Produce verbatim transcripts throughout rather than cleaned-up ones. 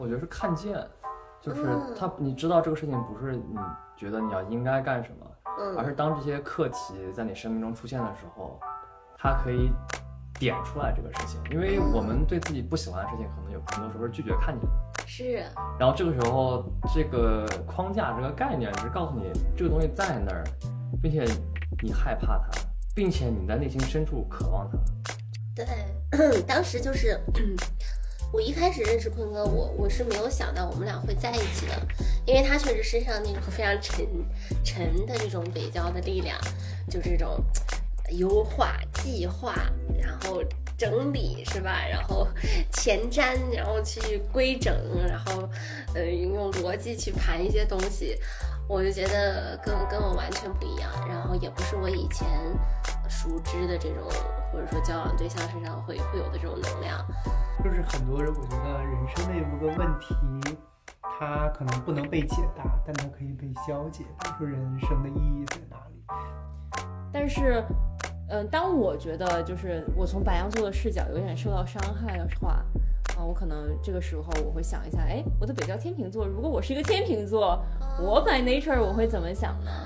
我觉得是看见，就是他，嗯、你知道这个事情不是你觉得你要应该干什么，嗯、而是当这些课题在你生命中出现的时候，它可以点出来这个事情。因为我们对自己不喜欢的事情，可能有很多时候是拒绝看见的。 是。 然后这个时候，这个框架、这个概念是告诉你这个东西在那儿，并且你害怕它，并且你在内心深处渴望它。 对，当时就是。我一开始认识坤哥，我我是没有想到我们俩会在一起的，因为他确实身上那种非常沉沉的这种北郊的力量，就这种优化、计划，然后整理是吧？然后前瞻，然后去规整，然后呃用逻辑去盘一些东西，我就觉得跟跟我完全不一样，然后也不是我以前熟知的这种或者说交往对象身上会会有的这种能量。 就是很多人，我觉得人生的有个问题，它可能不能被解答，但它可以被消解。比如说人生的意义在哪里？ 但是，嗯、呃，当我觉得就是我从白羊座的视角有点受到伤害的话，啊，我可能这个时候我会想一下，哎，我的北郊天秤座，如果我是一个天秤座，我 by nature 我会怎么想呢？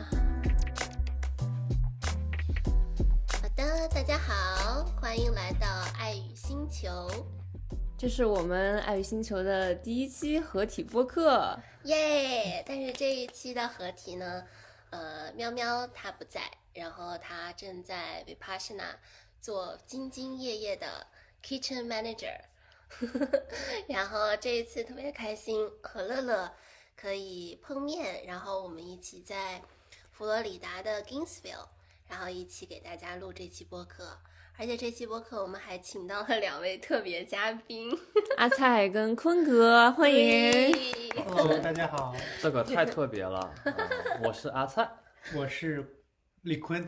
好的，大家好，欢迎来到爱与星球。 这是我们爱与星球的第一期合体播客， 耶！但是这一期的合体呢，呃，喵喵他不在，然后他正在 Vipassana 做兢兢业业的 kitchen manager， 然后这一次特别开心，和乐乐可以碰面，然后我们一起在佛罗里达的 Gainesville， 然后一起给大家录这期播客。而且这期播客我们还请到了两位特别嘉宾， 阿菜跟坤哥，欢迎。 Hello， 大家好。 这个太特别了、嗯、我是阿菜， 我是李坤。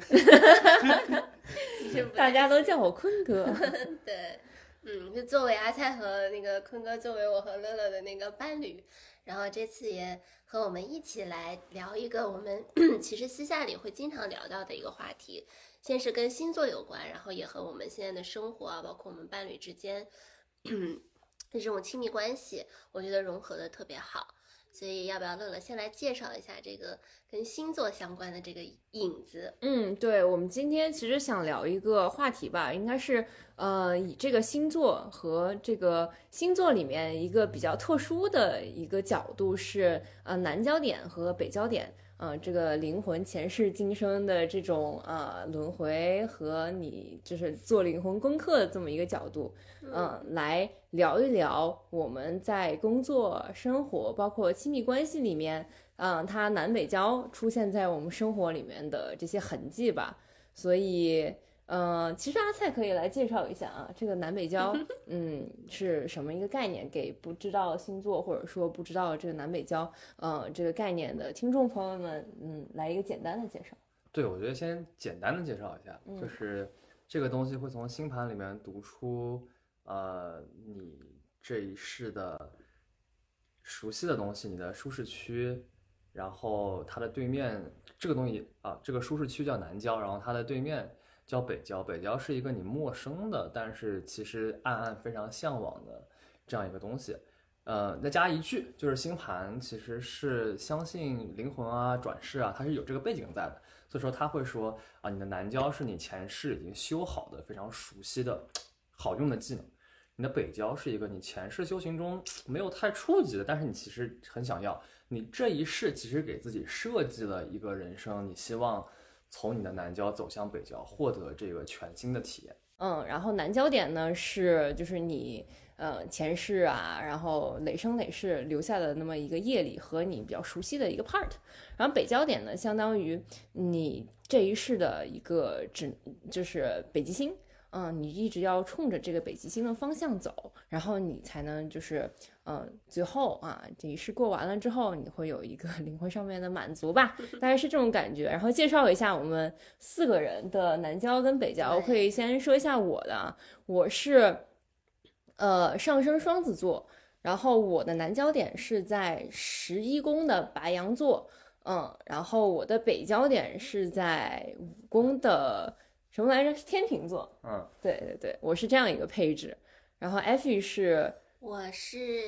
大家都叫我坤哥。 对，嗯，就作为阿菜和那个坤哥作为我和乐乐的那个伴侣，然后这次也和我们一起来聊一个我们其实私下里会经常聊到的一个话题。先是跟星座有关，然后也和我们现在的生活啊，包括我们伴侣之间的这种亲密关系，我觉得融合的特别好。所以要不要乐乐先来介绍一下这个跟星座相关的这个影子？ 嗯，对，我们今天其实想聊一个话题吧，应该是呃以这个星座和这个星座里面一个比较特殊的一个角度是呃南焦点和北焦点。嗯、呃，这个灵魂前世今生的这种呃轮回和你就是做灵魂功课的这么一个角度，嗯、呃，来聊一聊我们在工作、生活，包括亲密关系里面，嗯、呃，它南北交出现在我们生活里面的这些痕迹吧。所以，呃，其实阿菜可以来介绍一下啊，这个南北交，嗯，是什么一个概念？给不知道星座或者说不知道这个南北交，呃，这个概念的听众朋友们，嗯，来一个简单的介绍。 对，我觉得先简单的介绍一下，嗯、就是这个东西会从星盘里面读出，呃，你这一世的熟悉的东西，你的舒适区，然后它的对面这个东西啊，这个舒适区叫南交，然后它的对面叫北交，北交是一个你陌生的，但是其实暗暗非常向往的这样一个东西。呃，再加一句，就是星盘其实是相信灵魂啊、转世啊，它是有这个背景在的。所以说他会说啊，你的南交是你前世已经修好的、非常熟悉的好用的技能，你的北交是一个你前世修行中没有太触及的，但是你其实很想要。你这一世其实给自己设计了一个人生，你希望从你的南交走向北交，获得这个全新的体验。 嗯，然后南焦点呢是就是你呃前世啊，然后累生累世留下的那么一个业力和你比较熟悉的一个 part， 然后北焦点呢相当于你这一世的一个指就是北极星。嗯，你一直要冲着这个北极星的方向走，然后你才能就是，嗯，最后啊，这一世过完了之后，你会有一个灵魂上面的满足吧，大概是这种感觉。然后介绍一下我们四个人的南交跟北交，我可以先说一下我的，我是，呃，上升双子座，然后我的南交点是在十一宫的白羊座，嗯，然后我的北交点是在五宫的。什么来着？是天秤座。 嗯， 对对对，我是这样一个配置。然后 Effie 是， 我是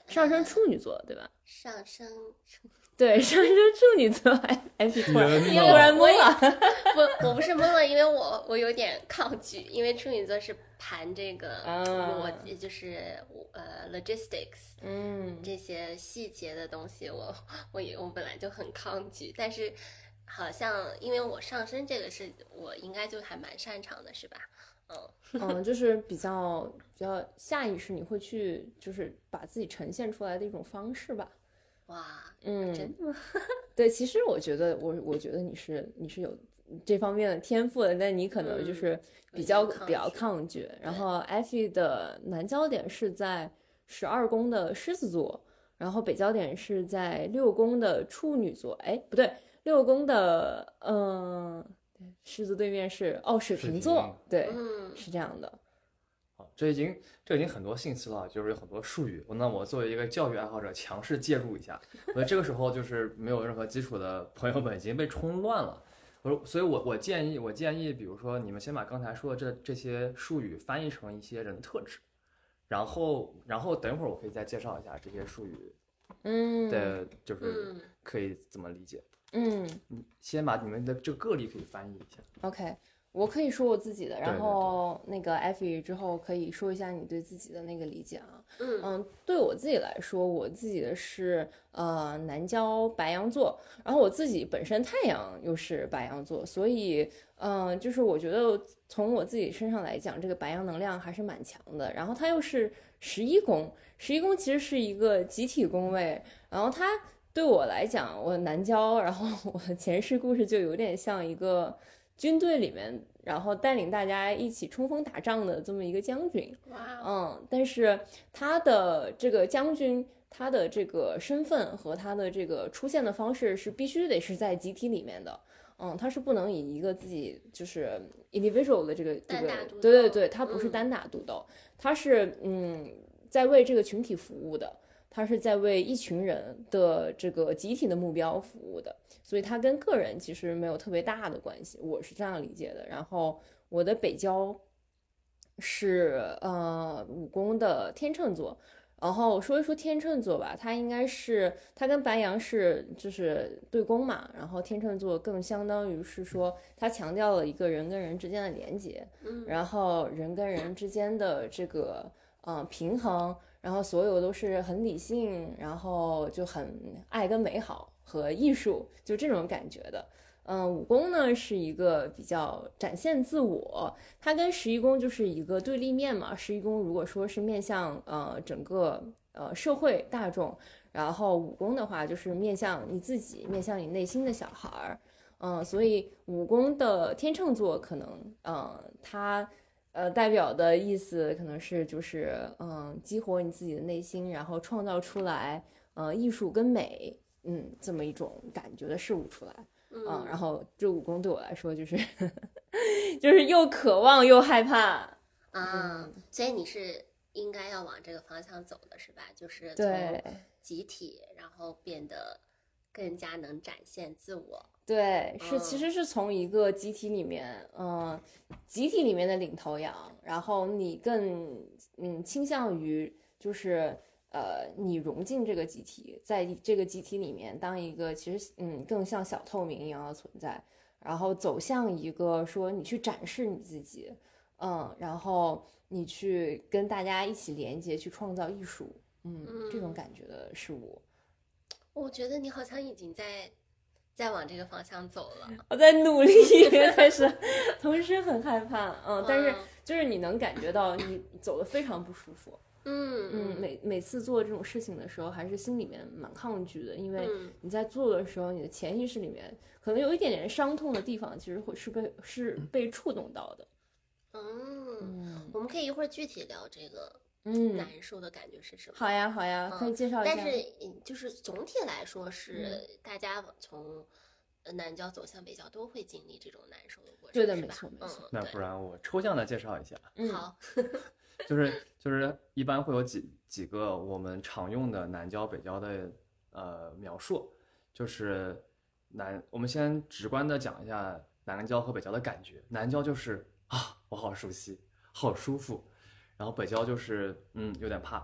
上升处女座对吧？ 上升处对，上升处女座，F 突然天哪突然懵了。 不，我不是懵了，因为我我有点抗拒，因为处女座是盘这个啊逻辑，就是呃 logistics， 嗯这些细节的东西我，我也我本来就很抗拒，但是好像因为我上升这个是我应该就还蛮擅长的，是吧？嗯嗯，就是比较比较下意识，你会去就是把自己呈现出来的一种方式吧。 哇， 嗯， 真的吗？ 对，其实我觉得我我觉得你是你是有这方面的天赋的，但你可能就是比较、 有点抗拒比较抗拒。然后艾菲的南焦点是在十二宫的狮子座，然后北焦点是在六宫的处女座。哎，不对，六宫的嗯、呃，狮子对面是哦水瓶座， 水瓶对， 嗯是这样的。 好，这已经这已经很多信息了，就是有很多术语。那我作为一个教育爱好者，强势介入一下。我觉得这个时候就是没有任何基础的朋友们已经被冲乱了。我所以我，我建议，我建议，比如说你们先把刚才说的这这些术语翻译成一些人的特质，然后，然后等一会儿我可以再介绍一下这些术语嗯的，就是嗯可以怎么理解。 嗯嗯，先把你们的这个个例可以翻译一下。 ，OK。我可以说我自己的，然对对后那个艾菲之后可以说一下你对自己的那个理解啊。 嗯嗯，对我自己来说，我自己的是呃南焦白羊座，然后我自己本身太阳又是白羊座，所以嗯、呃就是我觉得从我自己身上来讲，这个白羊能量还是蛮强的。然后它又是十一宫，十一宫其实是一个集体宫位，然后它对我来讲，我南焦，然后我的前世故事就有点像一个军队里面，然后带领大家一起冲锋打仗的这么一个将军。 哇， 嗯，但是他的这个将军，他的这个身份和他的这个出现的方式是必须得是在集体里面的。嗯，他是不能以一个自己就是 individual 的这个这个单打独，斗对对对，他不是嗯单打独斗，他是嗯在为这个群体服务的，他是在为一群人的这个集体的目标服务的，所以他跟个人其实没有特别大的关系，我是这样理解的。然后我的北焦是呃五宫的天秤座，然后说一说天秤座吧，它应该是它跟白羊是就是对宫嘛，然后天秤座更相当于是说它强调了一个人跟人之间的连接， 嗯然后人跟人之间的这个呃平衡，然后所有都是很理性，然后就很爱跟美好和艺术，就这种感觉的。嗯，五宫呢是一个比较展现自我，它跟十一宫就是一个对立面嘛。十一宫如果说是面向呃整个呃社会大众，然后五宫的话就是面向你自己，面向你内心的小孩儿。嗯，所以五宫的天秤座可能，嗯，它呃代表的意思可能是就是嗯激活你自己的内心，然后创造出来呃艺术跟美，嗯这么一种感觉的事物出来。嗯，然后这武功对我来说就是就是又渴望又害怕啊，所以你是应该要往这个方向走的是吧？就是对从集体，然后变得更加能展现自我。 对，是嗯其实是从一个集体里面，嗯、集体里面的领头羊，然后你更嗯倾向于就是呃你融进这个集体，在这个集体里面当一个其实嗯更像小透明一样的存在，然后走向一个说你去展示你自己，嗯，然后你去跟大家一起连接，去创造艺术，嗯，这种嗯感觉的事物。 我觉得你好像已经在在往这个方向走了。 我在努力，但是同时很害怕，嗯，但是哇就是你能感觉到你走的非常不舒服， 嗯嗯，每每次做这种事情的时候，还是心里面蛮抗拒的，因为嗯你在做的时候，你的潜意识里面可能有一点点伤痛的地方，其实会是被是被触动到的， 嗯， 嗯我们可以一会儿具体聊这个嗯， 难受的感觉是什么。 好呀好呀，可以介绍一下， 但是嗯就是总体来说是大家从呃南郊走向北郊都会经历这种难受的过程， 对的没是吧错没错嗯，对那不然我抽象的介绍一下， 嗯好， 就是就是一般会有几几个我们常用的南郊北郊的呃描述，就是南我们先直观的讲一下南郊和北郊的感觉。南郊就是啊我好熟悉，好舒服，然后北郊就是嗯有点怕，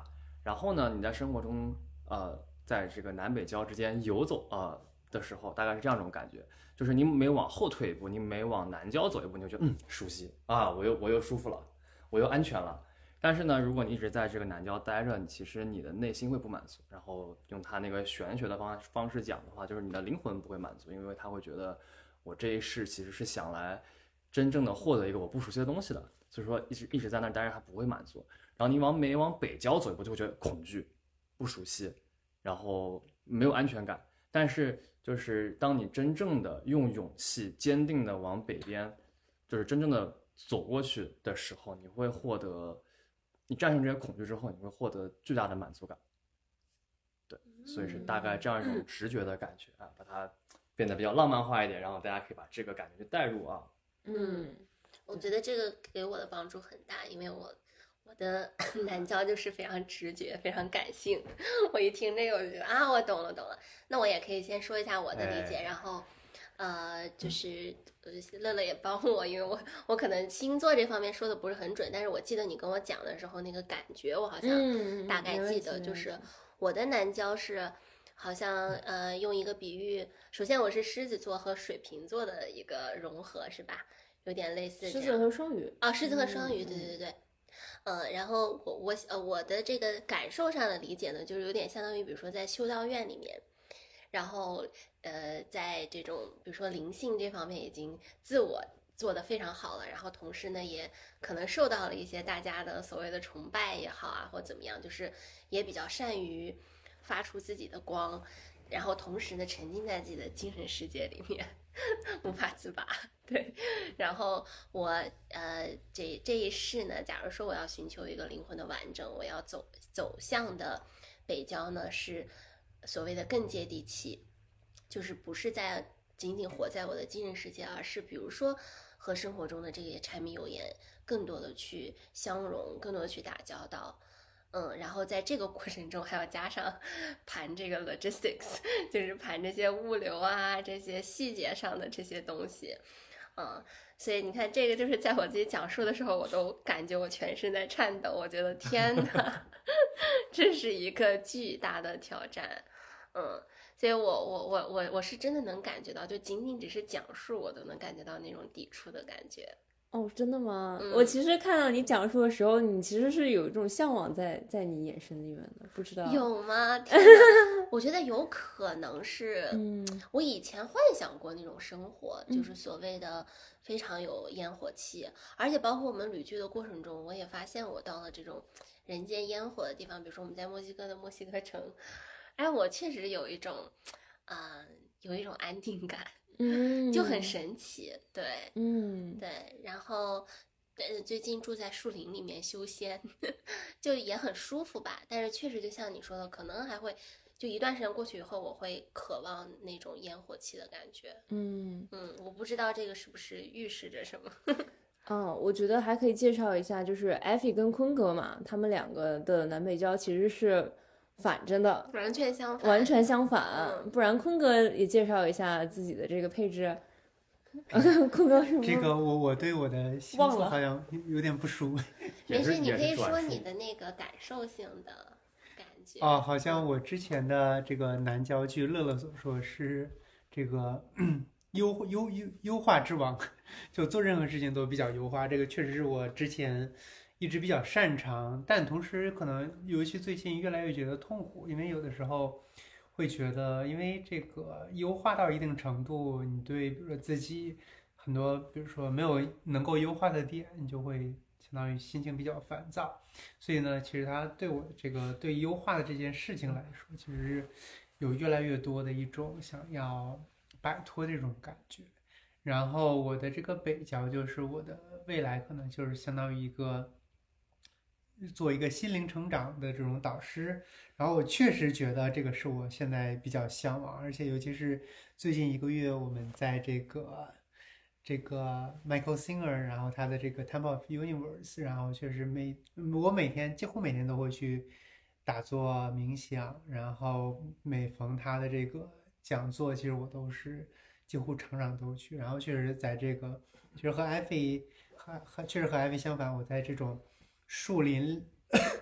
然后呢，你在生活中呃，在这个南北交之间游走呃的时候，大概是这样一种感觉，就是你每往后退一步，你每往南交走一步，你就觉得嗯熟悉啊，我又我又舒服了，我又安全了。但是呢，如果你一直在这个南郊待着，其实你的内心会不满足。然后用他那个玄学的方方式讲的话，就是你的灵魂不会满足，因为他会觉得我这一世其实是想来真正的获得一个我不熟悉的东西的，所以说一直一直在那儿待着，他不会满足。然后你往每往北郊走一步，就会觉得恐惧、不熟悉，然后没有安全感。但是就是当你真正的用勇气、坚定的往北边，就是真正的走过去的时候，你会获得。你战胜这些恐惧之后，你会获得巨大的满足感。对，所以是大概这样一种直觉的感觉啊，把它变得比较浪漫化一点，然后大家可以把这个感觉去带入啊。 嗯，我觉得这个给我的帮助很大，因为我我的南郊就是非常直觉、非常感性。我一听这个，我就觉得啊，我懂了，懂了。那我也可以先说一下我的理解， 哎、 然后。呃，就是乐乐也帮我，因为我我可能星座这方面说的不是很准，但是我记得你跟我讲的时候那个感觉，我好像大概记得，就是我的南郊是好像呃用一个比喻，首先我是狮子座和水瓶座的一个融合，是吧？有点类似狮子和双鱼啊，狮子和双鱼，对对对。呃，然后我我呃我的这个感受上的理解呢，就是有点相当于，比如说在修道院里面。然后，呃，在这种比如说灵性这方面已经自我做得非常好了，然后同时呢，也可能受到了一些大家的所谓的崇拜也好啊，或怎么样，就是也比较善于发出自己的光，然后同时呢，沉浸在自己的精神世界里面，无法自拔。对，然后我呃这这一世呢，假如说我要寻求一个灵魂的完整，我要走走向的北郊呢是。所谓的更接地气，就是不是在仅仅活在我的精神世界，而是比如说和生活中的这些柴米油盐更多的去相融，更多的去打交道。嗯，然后在这个过程中还要加上盘这个 logistics， 就是盘这些物流啊，这些细节上的这些东西。嗯，所以你看，这个就是在我自己讲述的时候，我都感觉我全身在颤抖。我觉得天哪，这是一个巨大的挑战。嗯，所以我我我我我是真的能感觉到，就仅仅只是讲述，我都能感觉到那种抵触的感觉。 哦，真的吗？ 嗯、 我其实看到你讲述的时候，你其实是有一种向往在在你眼神里面的，不知道有吗？我觉得有可能是， 嗯， 我以前幻想过那种生活，嗯、就是所谓的非常有烟火气，而且包括我们旅居的过程中，我也发现我到了这种人间烟火的地方，比如说我们在墨西哥的墨西哥城。哎，我确实有一种，啊、呃，有一种安定感， 嗯， 就很神奇，对， 嗯， 对，然后，呃，最近住在树林里面修仙，就也很舒服吧。但是确实就像你说的，可能还会，就一段时间过去以后，我会渴望那种烟火气的感觉。 嗯嗯，我不知道这个是不是预示着什么。 嗯，我觉得还可以介绍一下，就是艾菲跟坤哥嘛，他们两个的南北交其实是。反着的， 完全相反， 完全相反。 嗯、 不然坤哥也介绍一下自己的这个配置。坤哥是这个我我对我的星座好像有点不熟。 没事，你可以说你的那个感受性的感觉。 哦，好像我之前的这个南郊据乐乐所说是这个优优优优化之王，就做任何事情都比较优化。这个确实是我之前。一直比较擅长，但同时可能尤其最近越来越觉得痛苦，因为有的时候会觉得，因为这个优化到一定程度，你对比如说自己很多，比如说没有能够优化的点，你就会相当于心情比较烦躁。所以呢，其实它对我这个对优化的这件事情来说，其实是有越来越多的一种想要摆脱这种感觉。然后我的这个北郊就是我的未来可能就是相当于一个。做一个心灵成长的这种导师，然后我确实觉得这个是我现在比较向往，而且尤其是最近一个月，我们在这个这个 Michael Singer， 然后他的这个 Temple of Universe， 然后确实每我每天几乎每天都会去打坐冥想，然后每逢他的这个讲座，其实我都是几乎场场都去，然后确实在这个其实和艾菲和和确实和艾菲相反，我在这种树林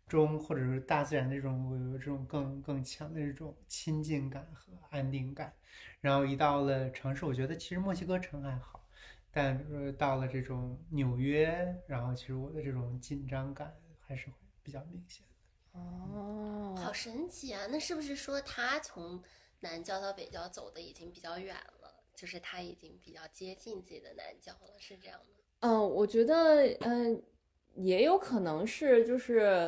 中或者是大自然的这种我有这种更更强的这种亲近感和安定感。然后一到了城市，我觉得其实墨西哥城还好，但比如说到了这种纽约，然后其实我的这种紧张感还是会比较明显的。 哦， 好神奇啊！那是不是说他从南郊到北郊走的已经比较远了？就是他已经比较接近自己的南郊了，是这样的？ 嗯，我觉得，嗯，也有可能是，就是，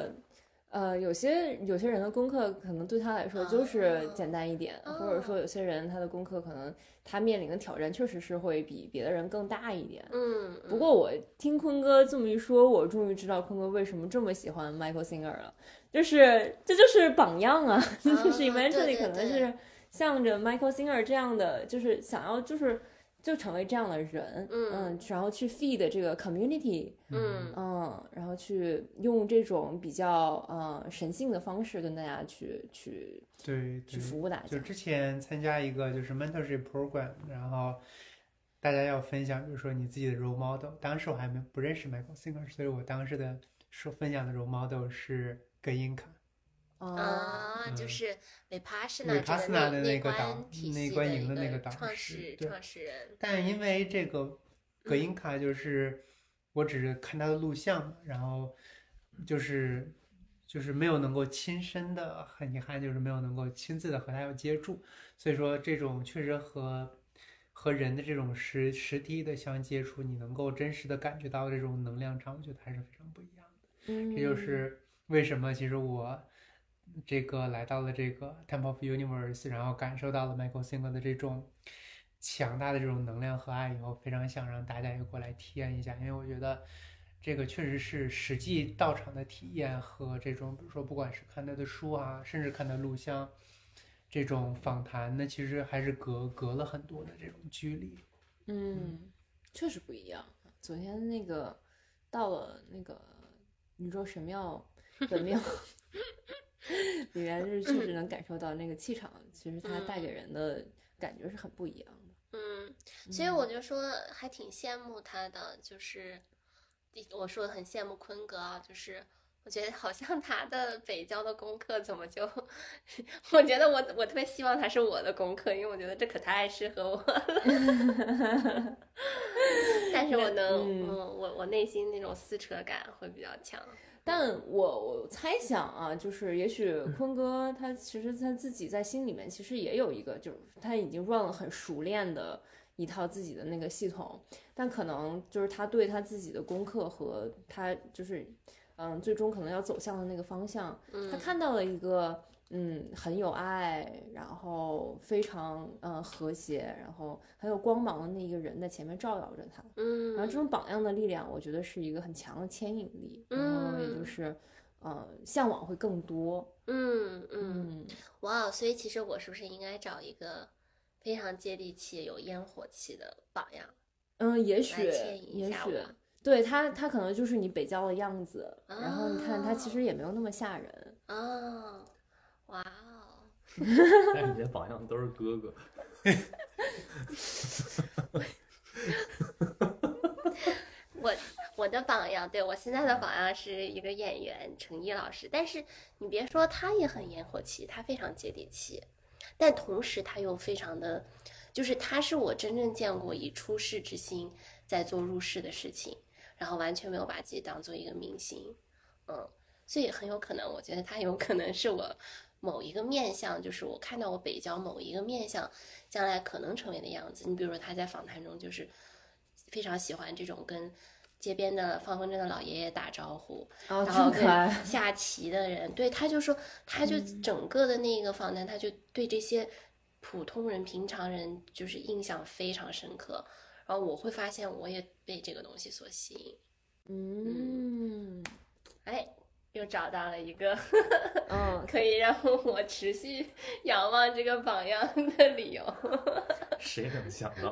呃，有些有些人的功课可能对他来说就是简单一点， 哦、 或者说有些人他的功课可能他面临的挑战确实是会比别的人更大一点。 嗯， 不过我听坤哥这么一说，我终于知道坤哥为什么这么喜欢 Michael Singer 了，就是这就是榜样啊，就是 eventually 可能是向着 Michael Singer 这样的，就是想要就是就成为这样的人， 嗯, 嗯，然后去 feed 这个 community， 嗯嗯，然后去用这种比较呃神性的方式跟大家去去对去服务大家。 就之前参加一个就是 mentorship program， 然后大家要分享，比如说你自己的 role model。当时我还没不认识 Michael Singer， 所以我当时的说分享的 role model 是葛印卡。 啊， 嗯、 就是维帕斯维帕斯纳的那个导内观营的那个导创始创始人。 但因为这个葛印卡，就是我只是看他的录像，然后就是就是没有能够亲身的，很遗憾就是没有能够亲自的和他有接触，所以说这种确实和和人的这种实实体的相接触，你能够真实的感觉到这种能量场，我觉得还是非常不一样的。 嗯， 这就是为什么其实我这个来到了这个 Temple of Universe， 然后感受到了 Michael Singer 的这种强大的这种能量和爱以后，非常想让大家也过来体验一下，因为我觉得这个确实是实际到场的体验和这种比如说不管是看他的书啊，甚至看他录像这种访谈，那其实还是隔隔了很多的这种距离。 嗯，确实不一样。昨天那个到了那个宇宙神庙的庙里面，是确实能感受到那个气场，其实它带给人的感觉是很不一样的。 嗯，所以我就说还挺羡慕他的，就是我说很羡慕坤哥啊，就是我觉得好像他的北郊的功课怎么就，我觉得我我特别希望他是我的功课，因为我觉得这可太适合我了。但是我能，嗯，嗯我我内心那种撕扯感会比较强。 但我我猜想啊，就是也许坤哥他其实他自己在心里面其实也有一个，就是他已经 run 了很熟练的一套自己的那个系统，但可能就是他对他自己的功课和他就是嗯最终可能要走向的那个方向，他看到了一个嗯很有爱，然后非常嗯和谐，然后很有光芒的那一个人在前面照耀着他， 嗯， 然后这种榜样的力量，我觉得是一个很强的牵引力，然后也就是呃向往会更多。 嗯嗯，哇，所以其实我是不是应该找一个非常接地气、有烟火气的榜样？ 嗯，也许也许。对他，他可能就是你北郊的样子，哦、然后你看他其实也没有那么吓人。 哦，哇哦！ 但你的榜样都是哥哥。 我我的榜样，对我现在的榜样是一个演员程毅老师，但是你别说，他也很烟火气，他非常接地气，但同时他又非常的，就是他是我真正见过以出世之心在做入世的事情。然后完全没有把自己当做一个明星，嗯，所以很有可能，我觉得他有可能是我某一个面相，就是我看到我北郊某一个面相将来可能成为的样子。你比如说他在访谈中就是非常喜欢这种跟街边的放风筝的老爷爷打招呼， 哦、 然后跟下棋的人，对，他就说，他就整个的那个访谈，他就对这些普通人、平常人就是印象非常深刻。然后我会发现，我也被这个东西所吸引。 嗯， 哎，又找到了一个， 嗯， 可以让我持续仰望这个榜样的理由。 谁能想到？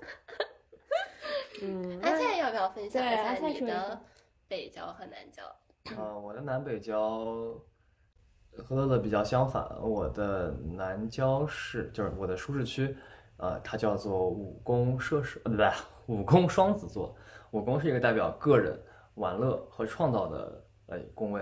嗯， 阿菜要不要分享一下你的的北郊和南郊？ 啊、呃，我的南北郊和乐乐比较相反，我的南郊是就是我的舒适区。呃，它叫做五宫射手，呃，不对，五宫双子座。五宫是一个代表个人、玩乐和创造的呃宫位，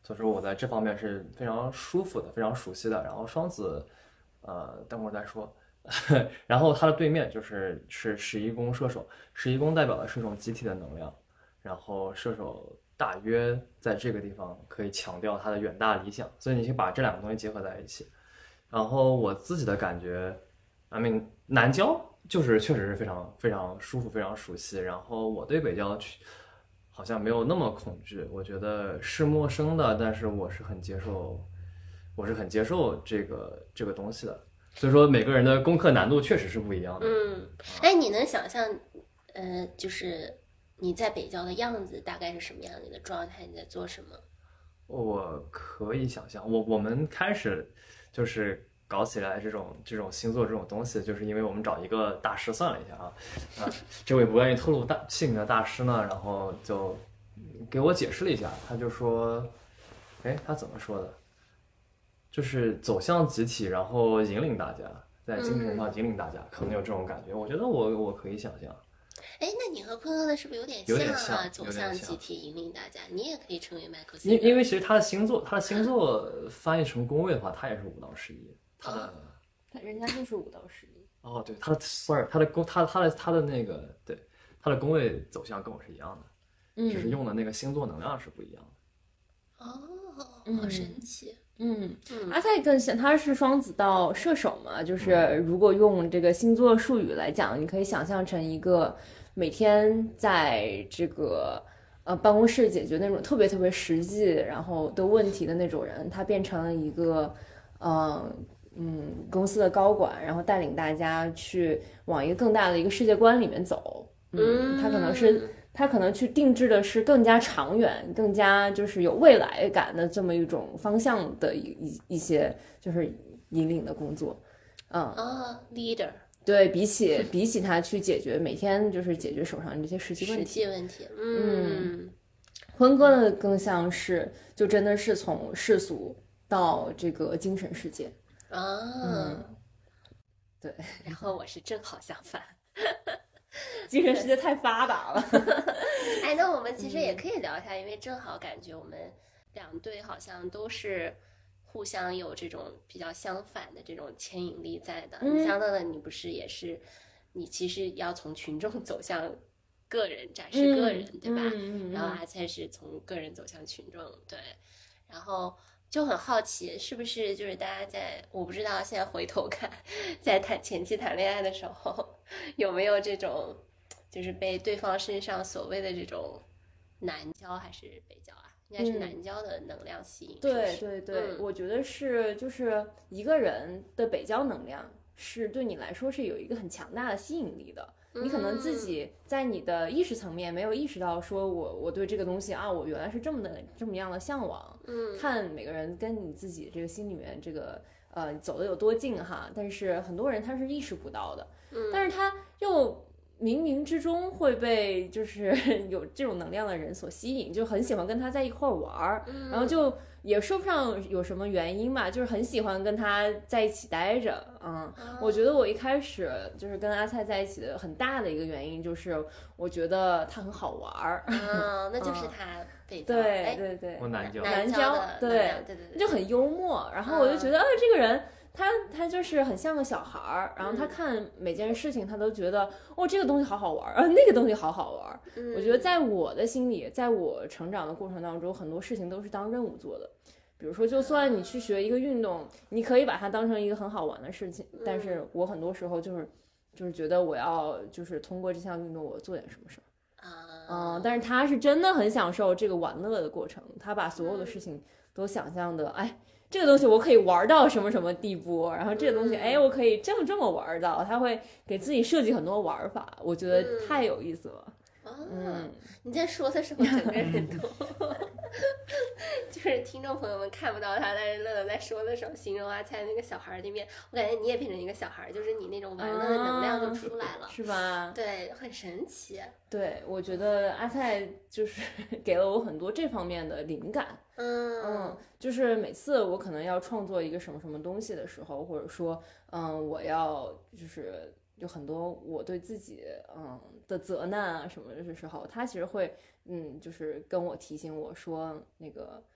所以说我在这方面是非常舒服的，非常熟悉的。然后双子，呃，等会儿再说。然后它的对面就是是十一宫射手，十一宫代表的是一种集体的能量，然后射手大约在这个地方可以强调它的远大理想，所以你可以把这两个东西结合在一起。然后我自己的感觉，I mean，南郊就是确实是非常非常舒服，非常熟悉。然后我对北郊去好像没有那么恐惧，我觉得是陌生的，但是我是很接受，我是很接受这个这个东西的。所以说每个人的功课难度确实是不一样的。 嗯，哎，你能想象，呃，就是你在北郊的样子大概是什么样？你的状态，你在做什么？ 我可以想象，我我们开始就是搞起来这种这种星座这种东西，就是因为我们找一个大师算了一下啊，啊，这位不愿意透露大姓名的大师呢，然后就给我解释了一下，他就说，哎，他怎么说的？就是走向集体，然后引领大家，在精神上引领大家，嗯、可能有这种感觉。我觉得我我可以想象。 哎，那你和坤哥的是不是有点有点啊？ 像走向集体，引领大家，你也可以成为麦克斯。 因因为其实他的星座，他的星座翻译成宫位的话，他也是五到十一。他的， 他人家就是五到十一。 哦，对，他的 sorry，他的宫，他他的他的那个，对，他的宫位走向跟我是一样的， 嗯， 只是用的那个星座能量是不一样的。 哦，好神奇。 嗯，阿泰更像他是双子到射手嘛，就是如果用这个星座术语来讲，你可以想象成一个每天在这个呃办公室解决那种特别特别实际然后的问题的那种人，他变成了一个呃嗯公司的高管，然后带领大家去往一个更大的一个世界观里面走。嗯，他可能是。他可能去定制的是更加长远、更加就是有未来感的这么一种方向的一一一些就是引领的工作，嗯啊、oh, ，leader， 对比起比起他去解决每天就是解决手上这些实际问题， 实际问题，嗯， 坤哥呢更像是就真的是从世俗到这个精神世界啊， 嗯，对， 然后我是正好相反。 精神世界太发达了。 哎，那我们其实也可以聊一下，因为正好感觉我们两队好像都是互相有这种比较相反的这种牵引力在的。 嗯、 你像乐乐，你不是也是，你其实要从群众走向个人，展示个人， 嗯、 对吧？ 嗯嗯、 然后阿菜是从个人走向群众，对，然后。就很好奇，是不是就是大家在我不知道现在回头看，在谈前期谈恋爱的时候，有没有这种就是被对方身上所谓的这种南郊还是北郊啊？应该是南郊的能量吸引。 嗯、对是是对对、 嗯， 我觉得是就是一个人的北郊能量是对你来说是有一个很强大的吸引力的。你可能自己在你的意识层面没有意识到，说我我对这个东西啊，我原来是这么的这么样的向往。 嗯， 看每个人跟你自己这个心里面这个呃走的有多近哈，但是很多人他是意识不到的。 嗯， 但是他又冥冥之中会被就是有这种能量的人所吸引，就很喜欢跟他在一块玩， 嗯、 然后就也说不上有什么原因吧，就是很喜欢跟他在一起待着。嗯， 啊、 我觉得我一开始就是跟阿菜在一起的很大的一个原因就是我觉得他很好玩儿。 啊，那就是他北郊、 嗯、对对对， 我南郊南郊对对对对， 就很幽默，然后我就觉得，啊、呃，这个人。他他就是很像个小孩儿，然后他看每件事情他都觉得，哦，这个东西好好玩儿，啊，那个东西好好玩儿。 嗯、 我觉得在我的心里，在我成长的过程当中，很多事情都是当任务做的。比如说，就算你去学一个运动，你可以把它当成一个很好玩的事情，但是我很多时候就是就是觉得我要就是通过这项运动我做点什么事儿啊，嗯，但是他是真的很享受这个玩乐的过程，他把所有的事情都想象的，哎。这个东西我可以玩到什么什么地步，然后这个东西，哎，我可以这么这么玩到，他会给自己设计很多玩法，我觉得太有意思了。 嗯， 嗯， 你在说的时候，整个人都就是听众朋友们看不到他，但是乐乐在说的时候，形容阿菜那个小孩那边，我感觉你也变成一个小孩，就是你那种玩乐的能量就出来了， 啊、是吧？ 对，很神奇。 对，我觉得阿菜就是给了我很多这方面的灵感。 嗯嗯，就是每次我可能要创作一个什么什么东西的时候，或者说，嗯，我要就是有很多我对自己嗯的责难啊什么的时候，他其实会嗯就是跟我提醒我说那个。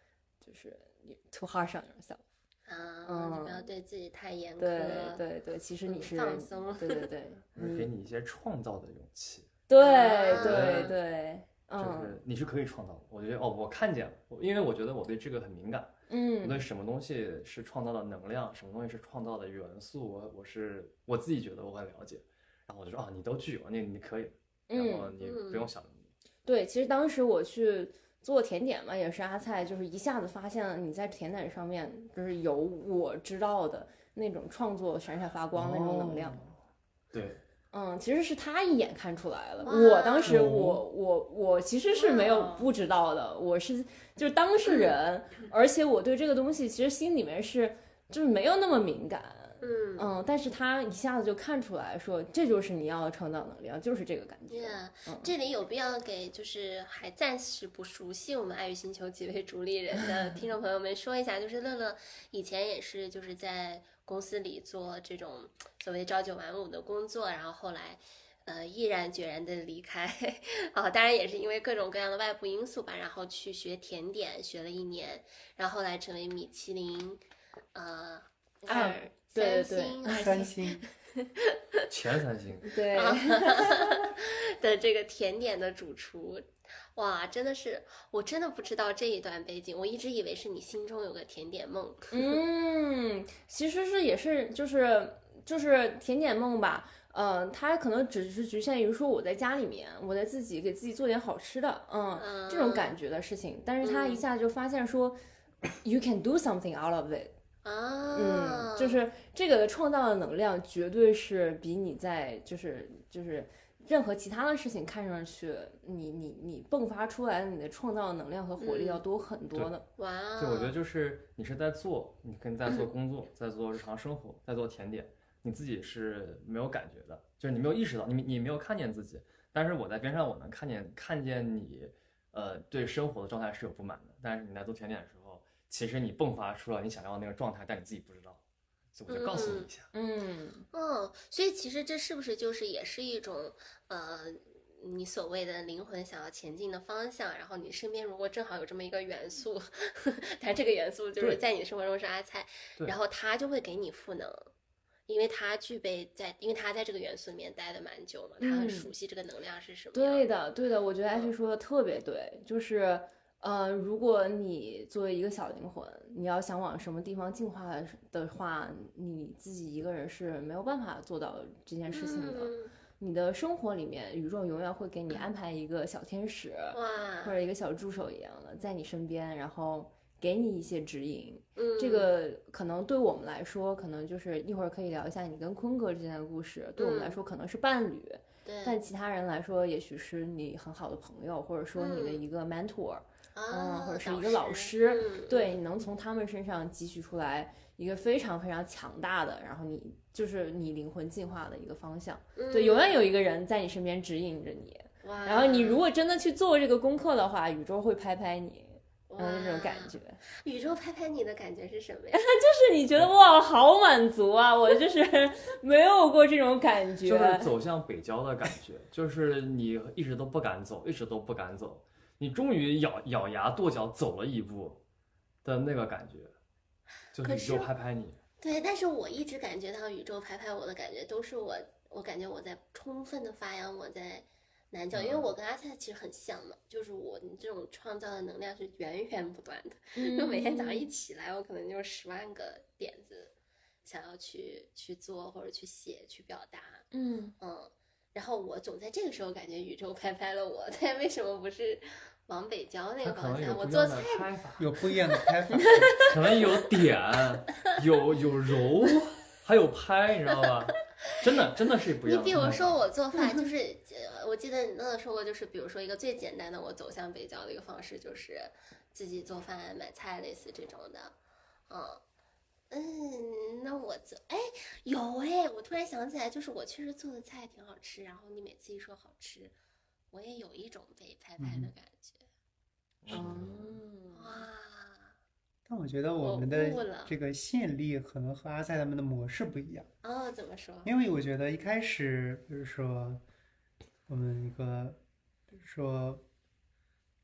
就是 too harsh on yourself。 啊， 嗯你不要对自己太严苛， 对对对，其实你是放松， 对对对， 给你一些创造的勇气。 对啊对对， 就嗯是你是可以创造的。我觉得哦，我看见了，我因为我觉得我对这个很敏感，我嗯对什么东西是创造的能量，什么东西是创造的元素，我我是我自己觉得我很了解。然后我就说啊，你都具有，你你可以，然后嗯， 你不用想那么多。 对，其实当时我去做甜点嘛，也是阿菜，就是一下子发现了你在甜点上面就是有我知道的那种创作闪闪发光那种能量。 哦对， 嗯，其实是他一眼看出来了。 哇我当时哦我我我其实是没有哇不知道的，我是就是当事人，而且我对这个东西其实心里面是就是没有那么敏感。 嗯嗯，但是他一下子就看出来说，这就是你要的创造能量，就是这个感觉。 ，Yeah， 嗯这里有必要给就是还暂时不熟悉我们爱与星球几位主理人的听众朋友们说一下，就是乐乐以前也是就是在公司里做这种所谓朝九晚五的工作，然后后来呃毅然决然的离开，啊，当然也是因为各种各样的外部因素吧，然后去学甜点，学了一年，然后后来成为米其林呃二对对三星二三星星， 前三星， 对， 的这个甜点的主厨。哇，真的是，我真的不知道这一段背景，我一直以为是你心中有个甜点梦。 嗯，其实是也是就是就是甜点梦吧。嗯，它可能只是局限于说我在家里面，我在自己给自己做点好吃的，嗯， 嗯， 这种感觉的事情。但是他一嗯下就发现说，you can do something out of it。 啊， 嗯，就是这个创造的能量绝对是比你在就是就是任何其他的事情看上去，你你你迸发出来的你的创造的能量和活力要多很多的。 哇， 对，我觉得就是你是在做，你跟在做工作，在做日常生活，在做甜点，你自己是没有感觉的，就是你没有意识到，你你没有看见自己。但是我在边上，我能看见看见你，呃，对生活的状态是有不满的。但是你在做甜点的时候，其实你迸发出了你想要的那个状态，但你自己不知道，所以我就告诉你一下。 嗯， 嗯，所以其实这是不是就是也是一种呃，你所谓的灵魂想要前进的方向？然后你身边如果正好有这么一个元素，但这个元素就是对在你的生活中是阿菜， 对然后他就会给你赋能。因为他具备在，因为他在这个元素里面待的蛮久嘛，他很嗯熟悉这个能量是什么样。 对的，对的，我觉得艾旭说的特别对，就是呃，如果你作为一个小灵魂，你要想往什么地方进化的话，你自己一个人是没有办法做到这件事情的。 嗯你的生活里面，宇宙永远会给你安排一个小天使， 哇， 或者一个小助手一样的在你身边，然后给你一些指引。 嗯， 这个可能对我们来说，可能就是一会儿可以聊一下你跟坤哥之间的故事。对我们来说，可能是伴侣， 对， 但其他人来说，也许是你很好的朋友，或者说你的嗯一个 mentor，、 啊， 嗯，或者是一个导老师。 嗯、 对，你能从他们身上汲取出来一个非常非常强大的，然后你就是你灵魂进化的一个方向。 嗯、 对，永远有一个人在你身边指引着你。 哇， 然后你如果真的去做这个功课的话，宇宙会拍拍你。 哇嗯，那种感觉， 宇宙拍拍你的感觉是什么呀？ 就是你觉得哇，好满足啊！我就是没有过这种感觉， 就是走向北郊的感觉，就是你一直都不敢走，一直都不敢走，你终于咬咬牙跺脚走了一步的那个感觉，就是宇宙拍拍你。 对，但是我一直感觉到宇宙拍拍我的感觉，都是我，我感觉我在充分的发扬我在南郊，因为我跟阿菜其实很像嘛，就是我这种创造的能量是源源不断的， 嗯就每天早上一起来，我可能就十万个点子想要去去做或者去写去表达， 嗯嗯，然后我总在这个时候感觉宇宙拍拍了我，但为什么不是往北郊那它可能个方向？我有不一样的做菜拍法， 有不一样的拍法。 可能有点，有有揉，还有拍，你知道吧？真的真的是不一你样的拍法。 比如说我做饭，就是呃我记得你乐乐说过，就是比如说一个最简单的我走向北郊的一个方式，就是自己做饭买菜，类似这种的。嗯嗯，那我做哎有哎，我突然想起来，就是我确实做的菜挺好吃，然后你每次一说好吃，我也有一种被拍拍的感觉。 嗯哇， 但我觉得我们我悟了的这个吸引力可能和阿塞他们的模式不一样， 哦，怎么说？ 因为我觉得一开始，比如说我们一个，比如说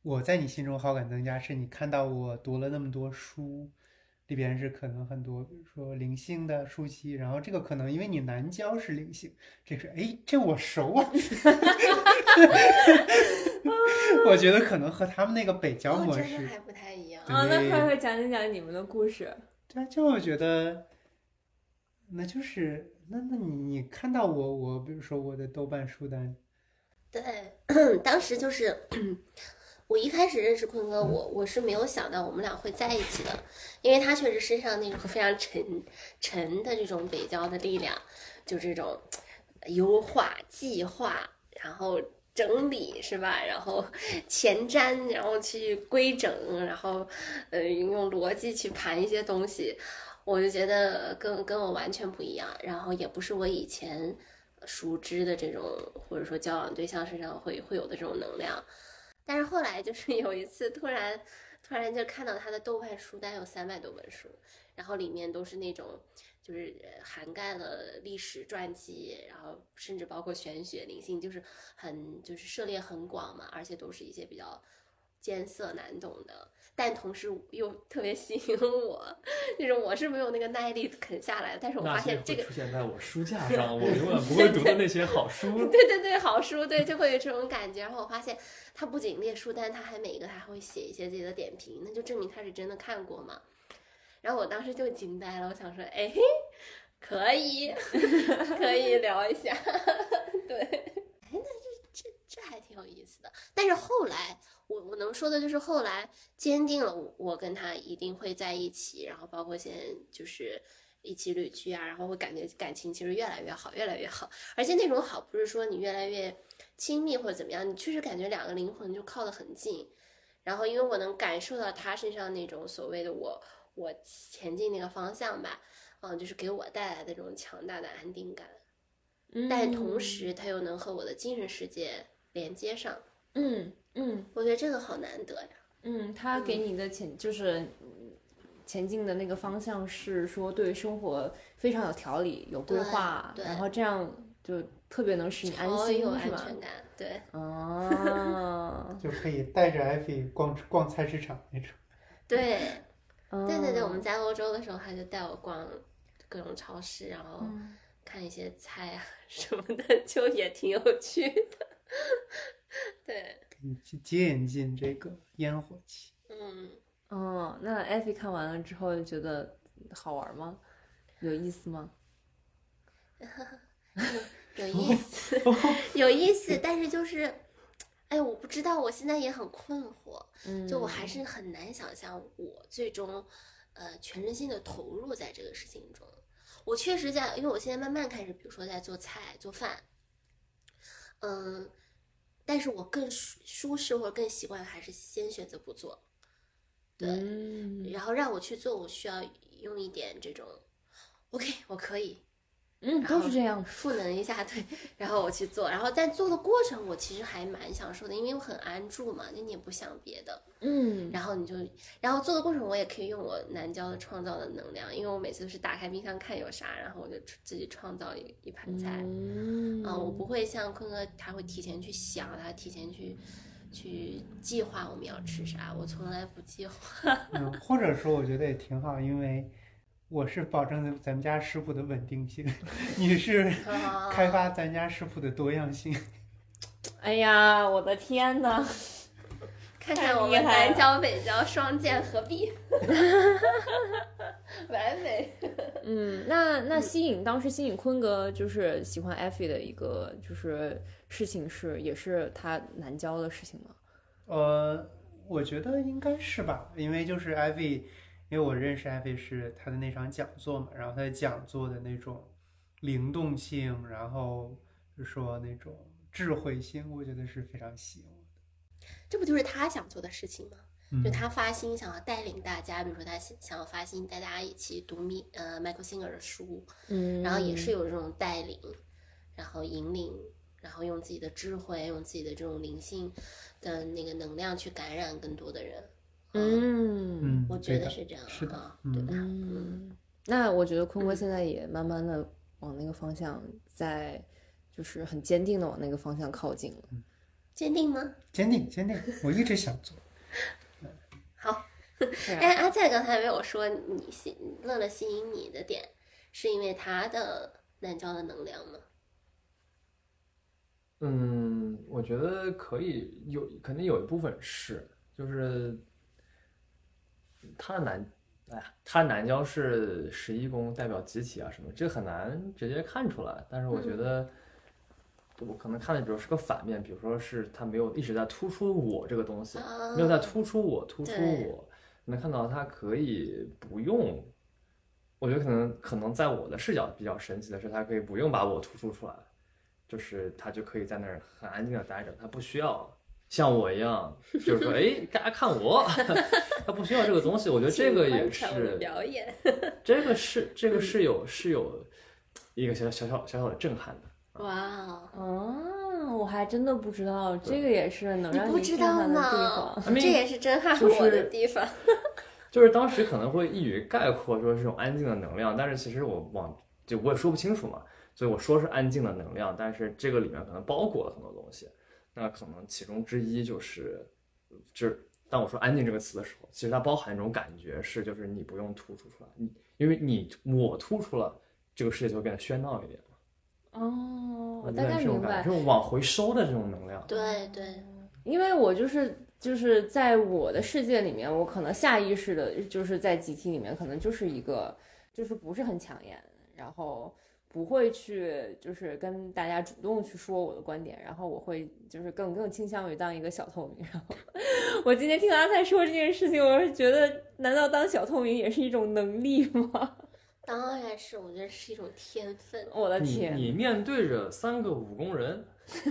我在你心中好感增加，是你看到我读了那么多书，里边是可能很多，比如说灵性的书籍，然后这个可能因为你南郊是灵性，这是哎，这我熟啊。我觉得可能和他们那个北郊模哦，真式的还不太一样。 啊，那对快快讲讲讲你们的故事。 对，就我觉得，那就是那那你你看到我我比如说我的豆瓣书单， 对，当时就是我一开始认识坤哥，我我是没有想到我们俩会在一起的，因为他确实身上那种非常沉沉的这种北郊的力量，就这种优化、计划，然后整理是吧？然后前瞻，然后去规整，然后呃用逻辑去盘一些东西，我就觉得跟跟我完全不一样，然后也不是我以前熟知的这种或者说交往对象身上会会有的这种能量。但是后来就是有一次突然突然就看到他的豆瓣书单有三百多本书，然后里面都是那种就是涵盖了历史传记，然后甚至包括玄学灵性，就是很就是涉猎很广嘛，而且都是一些比较艰涩难懂的，但同时又特别吸引我，那种我是没有那个耐力啃下来的，但是我发现这个出现在我书架上，我永远不会读的那些好书。 对对对，好书，对，就会有这种感觉。然后我发现他不仅列书单，他还每一个他还会写一些自己的点评，那就证明他是真的看过嘛。然后我当时就惊呆了，我想说，哎，可以，可以聊一下，对，哎，那这这这还挺有意思的。但是后来，我我能说的就是后来坚定了我我跟他一定会在一起，然后包括现在就是一起旅居啊，然后会感觉感情其实越来越好，越来越好。而且那种好不是说你越来越亲密或者怎么样，你确实感觉两个灵魂就靠得很近。然后因为我能感受到他身上那种所谓的我我前进那个方向吧，嗯，就是给我带来的这种强大的安定感， 嗯但同时他又能和我的精神世界连接上。 嗯嗯我觉得这个好难得呀。 嗯，他给你的前就是前进的那个方向是说对生活非常有条理、有规划， 对对然后这样就特别能使你安超心，是吧？ 有安全感，对。 哦， 就可以带着艾菲逛逛菜市场那种。 对， 哦对对对，我们在欧洲的时候，他就带我逛各种超市，然后嗯看一些菜啊什么的，就也挺有趣的。对， 可以去接引进这个烟火气。 嗯， 哦，那艾菲看完了之后觉得好玩吗？有意思吗？ 有意思，有意思，但是就是，哎，我不知道，我现在也很困惑， 嗯， 就我还是很难想象我最终，呃，全身心的投入在这个事情中。我确实在，因为我现在慢慢开始，比如说在做菜、做饭，嗯，但是我更舒舒适或者更习惯的还是先选择不做，对， 嗯然后让我去做，我需要用一点这种 ，OK， 我可以。 嗯， 然后都是这样。 赋能一下，对，然后我去做，然后但做的过程我其实还蛮享受的，因为我很安住嘛，就你也不想别的， 嗯， 然后你就，然后做的过程我也可以用我南郊的创造的能量，因为我每次都是打开冰箱看有啥，然后我就自己创造一一盘菜， 嗯啊、我不会像坤哥他会提前去想，他提前去去计划我们要吃啥，我从来不计划。 嗯，或者说我觉得也挺好，因为我是保证咱们家食谱的稳定性，你是开发咱家食谱的多样性。 哎呀，我的天呐！ 看看我们南郊北郊双剑合璧，完美。 嗯，那那吸引当时吸引坤哥就是喜欢艾菲的一个就是事情是也是他南郊的事情吗？ 呃，我觉得应该是吧，因为就是艾菲，因为我认识艾菲是他的那场讲座嘛，然后他的讲座的那种灵动性，然后就说那种智慧性，我觉得是非常吸引我的。 这不就是他想做的事情吗？ 嗯就他发心想要带领大家，比如说他想要发心带大家一起读米呃 Michael Singer 的书， 嗯， 然后也是有这种带领，然后引领，然后用自己的智慧，用自己的这种灵性的那个能量去感染更多的人。 嗯嗯， 我觉得是这样， 是的啊， 嗯对吧？ 嗯，那我觉得坤哥现在也慢慢的往那个方向在，就是很坚定的往那个方向靠近了。 坚定吗？ 坚定坚定，我一直想做。 好。 是啊哎，阿菜刚才没有说你吸乐乐吸引你的点，是因为他的南郊的能量吗？ 嗯，我觉得可以有，肯定有一部分是，就是他的南，哎呀，他南郊是十一宫代表集体啊什么，这很难直接看出来。但是我觉得，我可能看的比如是个反面，比如说是他没有一直在突出我这个东西， 啊没有在突出我，突出对我，你能看到他可以不用。我觉得可能可能在我的视角比较神奇的是，他可以不用把我突出出来。就是他就可以在那儿很安静的待着，他不需要像我一样，就是说，哎，大家看我，他不需要这个东西。我觉得这个也请观察我的是， 表演。 这个是这个是有是有一个小小小小小的震撼的。 哇哦， 哦，我还真的不知道，这个也是能让你不知道震撼的地吗？ 方。 这也是震撼就是我的地方。 就是当时可能会一语概括说这种安静的能量，但是其实我往就我也说不清楚嘛。所以我说是安静的能量，但是这个里面可能包裹了很多东西。那可能其中之一就是，就是当我说安静这个词的时候，其实它包含一种感觉是，就是你不用突出出来，你因为你我突出了，这个世界就会变得喧闹一点嘛。 哦，我有大概明白点这种感觉，这种往回收的这种能量。 对对， 因为我就是就是在我的世界里面，我可能下意识的就是在集体里面，可能就是一个就是不是很抢眼，然后不会去就是跟大家主动去说我的观点，然后我会就是更更倾向于当一个小透明。然后我今天听阿菜说这件事情，我是觉得，难道当小透明也是一种能力吗？ 当然是，我觉得是一种天分。 我的你天！ 你面对着三个武功人，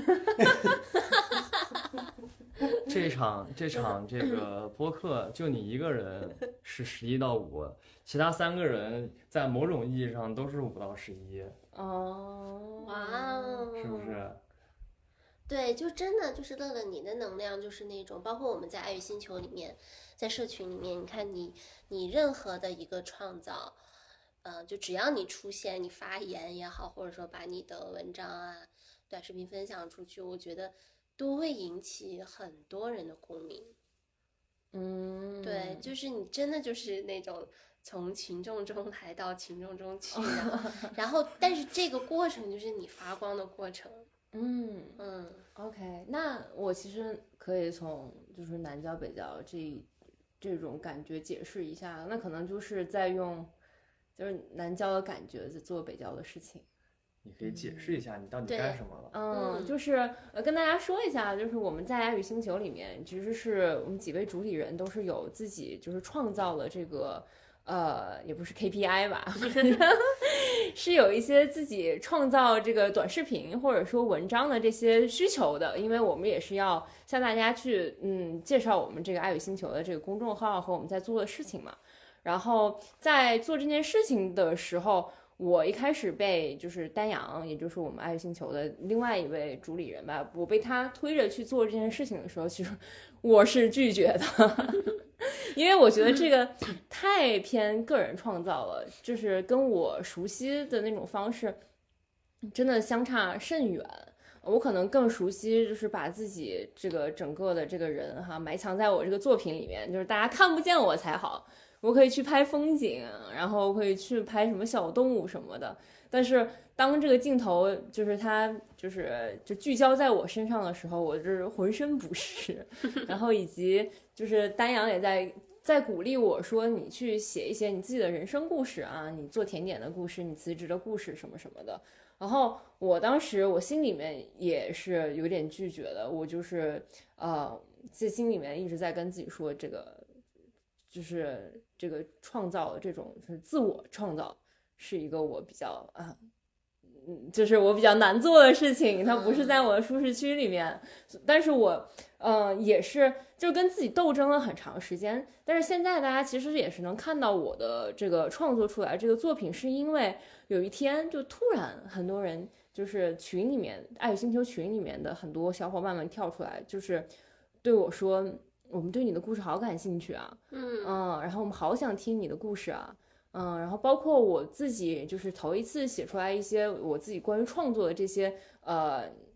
这场这场这个播客就你一个人是十一到五，其他三个人在某种意义上都是五到十一。 哦， 哇哦， 是不是？ 对，就真的就是乐乐，你的能量就是那种，包括我们在爱与星球里面，在社群里面，你看你你任何的一个创造，呃，就只要你出现，你发言也好，或者说把你的文章啊、短视频分享出去，我觉得都会引起很多人的共鸣。 嗯， 对，就是你真的就是那种从群众中来到群众中去，然后然后，但是这个过程就是你发光的过程。 嗯嗯 ，OK，那我其实可以从就是南郊北郊这这种感觉解释一下，那可能就是在用就是南郊的感觉在做北郊的事情。 你可以解释一下你到底对干什么了？ 嗯， 嗯就是呃跟大家说一下，就是我们在爱与星球里面，其实是我们几位主理人都是有自己就是创造了这个。呃，也不是 K P I 吧，是有一些自己创造这个短视频或者说文章的这些需求的，因为我们也是要向大家去嗯介绍我们这个爱与星球的这个公众号和我们在做的事情嘛。然后在做这件事情的时候，我一开始被就是丹阳，也就是我们爱与星球的另外一位主理人吧，我被他推着去做这件事情的时候，其实我是拒绝的。因为我觉得这个太偏个人创造了，就是跟我熟悉的那种方式真的相差甚远。我可能更熟悉就是把自己这个整个的这个人哈埋藏在我这个作品里面，就是大家看不见我才好，我可以去拍风景，然后可以去拍什么小动物什么的。但是当这个镜头就是它就是就聚焦在我身上的时候，我就是浑身不适。然后以及就是丹阳也在在鼓励我说，你去写一些你自己的人生故事啊，你做甜点的故事，你辞职的故事什么什么的。然后我当时我心里面也是有点拒绝的，我就是呃在心里面一直在跟自己说，这个就是这个创造这种就是自我创造是一个我比较啊。嗯，就是我比较难做的事情，它不是在我的舒适区里面，但是我，呃，也是就跟自己斗争了很长时间。但是现在大家其实也是能看到我的这个创作出来这个作品，是因为有一天就突然很多人就是群里面爱与星球群里面的很多小伙伴们跳出来，就是对我说，我们对你的故事好感兴趣啊， 嗯嗯，然后我们好想听你的故事啊。嗯，然后包括我自己，就是头一次写出来一些我自己关于创作的这些呃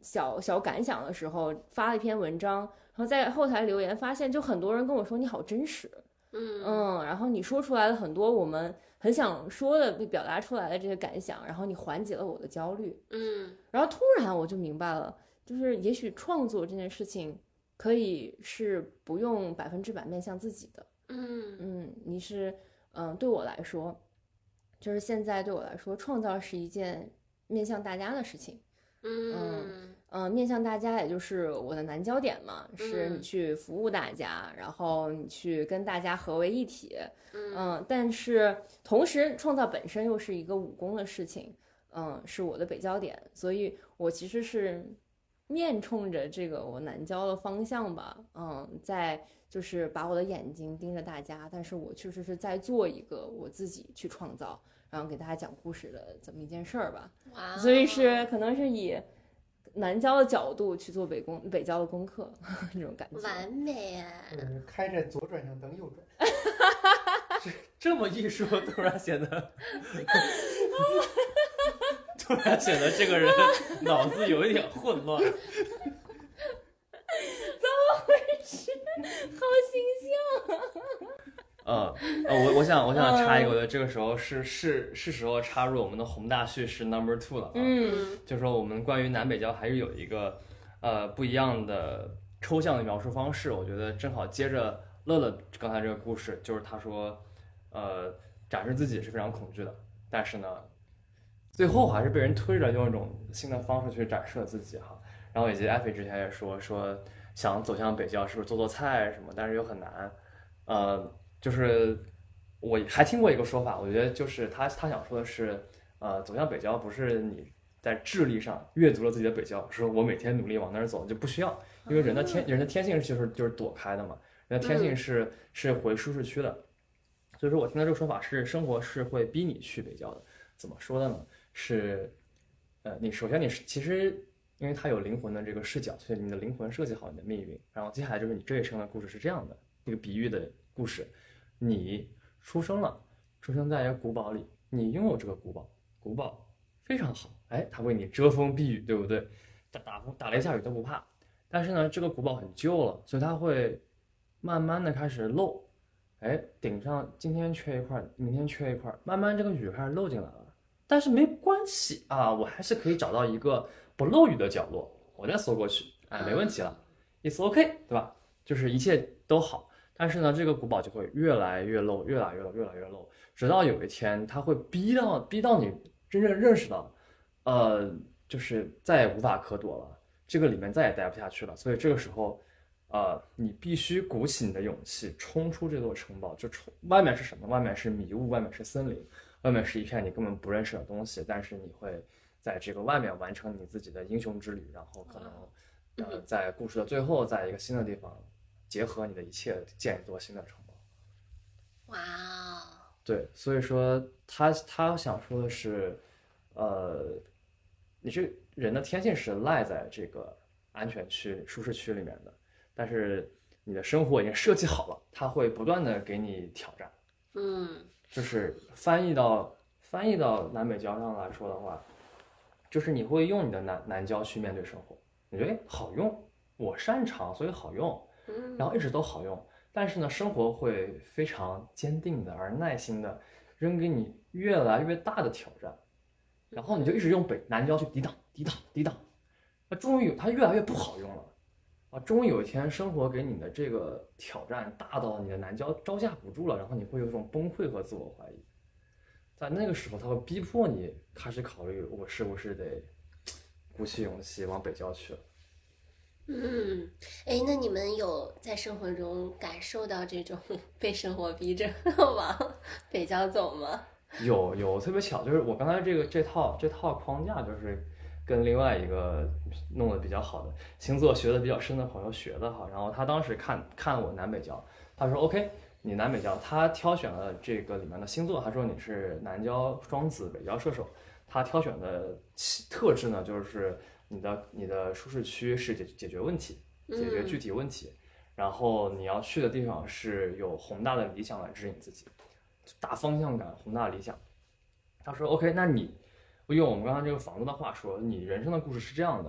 小小感想的时候，发了一篇文章，然后在后台留言发现，就很多人跟我说你好真实， 嗯嗯，然后你说出来了很多我们很想说的被表达出来的这些感想，然后你缓解了我的焦虑， 嗯然后突然我就明白了，就是也许创作这件事情可以是不用百分之百面向自己的， 嗯嗯，你是嗯，对我来说，就是现在对我来说，创造是一件面向大家的事情。 嗯嗯，面向大家，也就是我的南焦点嘛，是你嗯去服务大家，然后你去跟大家合为一体。 嗯嗯，但是同时创造本身又是一个武功的事情，嗯，是我的北焦点，所以我其实是面冲着这个我南焦的方向吧，嗯，在就是把我的眼睛盯着大家，但是我确实是在做一个我自己去创造，然后给大家讲故事的这么一件事儿吧。 哇哦， 所以是可能是以南郊的角度去做北工北郊的功课，这种感觉。 完美啊！ 呃，开着左转向灯右转。 这么一说，突然显得，突然显得这个人脑子有一点混乱。 好形呃呃，我我想我想插一个，我觉得这个时候是是是时候插入我们的宏大叙事 number two 了啊。 嗯就是说我们关于南北郊还是有一个呃不一样的抽象的描述方式。我觉得正好接着乐乐刚才这个故事，就是他说，呃，展示自己是非常恐惧的，但是呢，最后还是被人推着用一种新的方式去展示了自己哈。然后以及艾菲之前也说说想走向北郊是不是做做菜什么，但是又很难。呃，就是我还听过一个说法，我觉得就是他他想说的是，呃，走向北郊不是你在智力上阅读了自己的北郊，说我每天努力往那儿走就不需要，因为人的天人的天性就是就是躲开的嘛，人的天性是是回舒适区的。所以说我听到这个说法是生活是会逼你去北郊的。怎么说的呢？是，呃，你首先你是其实因为它有灵魂的这个视角，所以你的灵魂设计好你的命运。然后接下来就是你这一生的故事是这样的一个比喻的故事，你出生了，出生在一个古堡里，你拥有这个古堡，古堡非常好，哎，它为你遮风避雨，对不对？打打风打雷下雨都不怕。但是呢，这个古堡很旧了，所以它会慢慢的开始漏。哎，顶上今天缺一块，明天缺一块，慢慢这个雨开始漏进来了。但是没关系啊，我还是可以找到一个不漏雨的角落，我再缩过去，哎，没问题了 ，it's OK， 对吧？就是一切都好。但是呢，这个古堡就会越来越漏，越来越漏，越来越漏，直到有一天，它会逼到逼到你真正认识到，呃，就是再也无法可躲了，这个里面再也待不下去了。所以这个时候。呃，你必须鼓起你的勇气，冲出这座城堡。就冲，外面是什么？外面是迷雾，外面是森林，外面是一片你根本不认识的东西。但是你会在这个外面完成你自己的英雄之旅，然后可能，呃，在故事的最后，在一个新的地方，结合你的一切，建一座新的城堡。 哇哦！ 对，所以说他他想说的是，呃，你这人的天性是赖在这个安全区、舒适区里面的。但是你的生活已经设计好了，它会不断的给你挑战。 嗯， 就是翻译到翻译到南北郊上来说的话，就是你会用你的南南郊去面对生活，你觉得哎好用，我擅长，所以好用，然后一直都好用。但是呢，生活会非常坚定的而耐心的扔给你越来越大的挑战，然后你就一直用北南郊去抵挡、抵挡、抵挡，那终于有它越来越不好用了。啊，终于有一天，生活给你的这个挑战大到你的南郊招架不住了，然后你会有一种崩溃和自我怀疑。在那个时候，他会逼迫你开始考虑，我是不是得鼓起勇气往北郊去了。 嗯，哎，那你们有在生活中感受到这种被生活逼着往北郊走吗？ 有有，特别巧，就是我刚才这个这套这套框架就是。跟另外一个弄得比较好的星座学的比较深的朋友学的哈，然后他当时看看我南北郊，他说 OK， 你南北郊，他挑选了这个里面的星座，他说你是南郊双子，北郊射手，他挑选的特质呢，就是你的你的舒适区是解解决问题，解决具体问题，嗯、然后你要去的地方是有宏大的理想来指引自己，大方向感，宏大理想。他说 OK， 那你。用我们刚刚这个房子的话说，你人生的故事是这样的，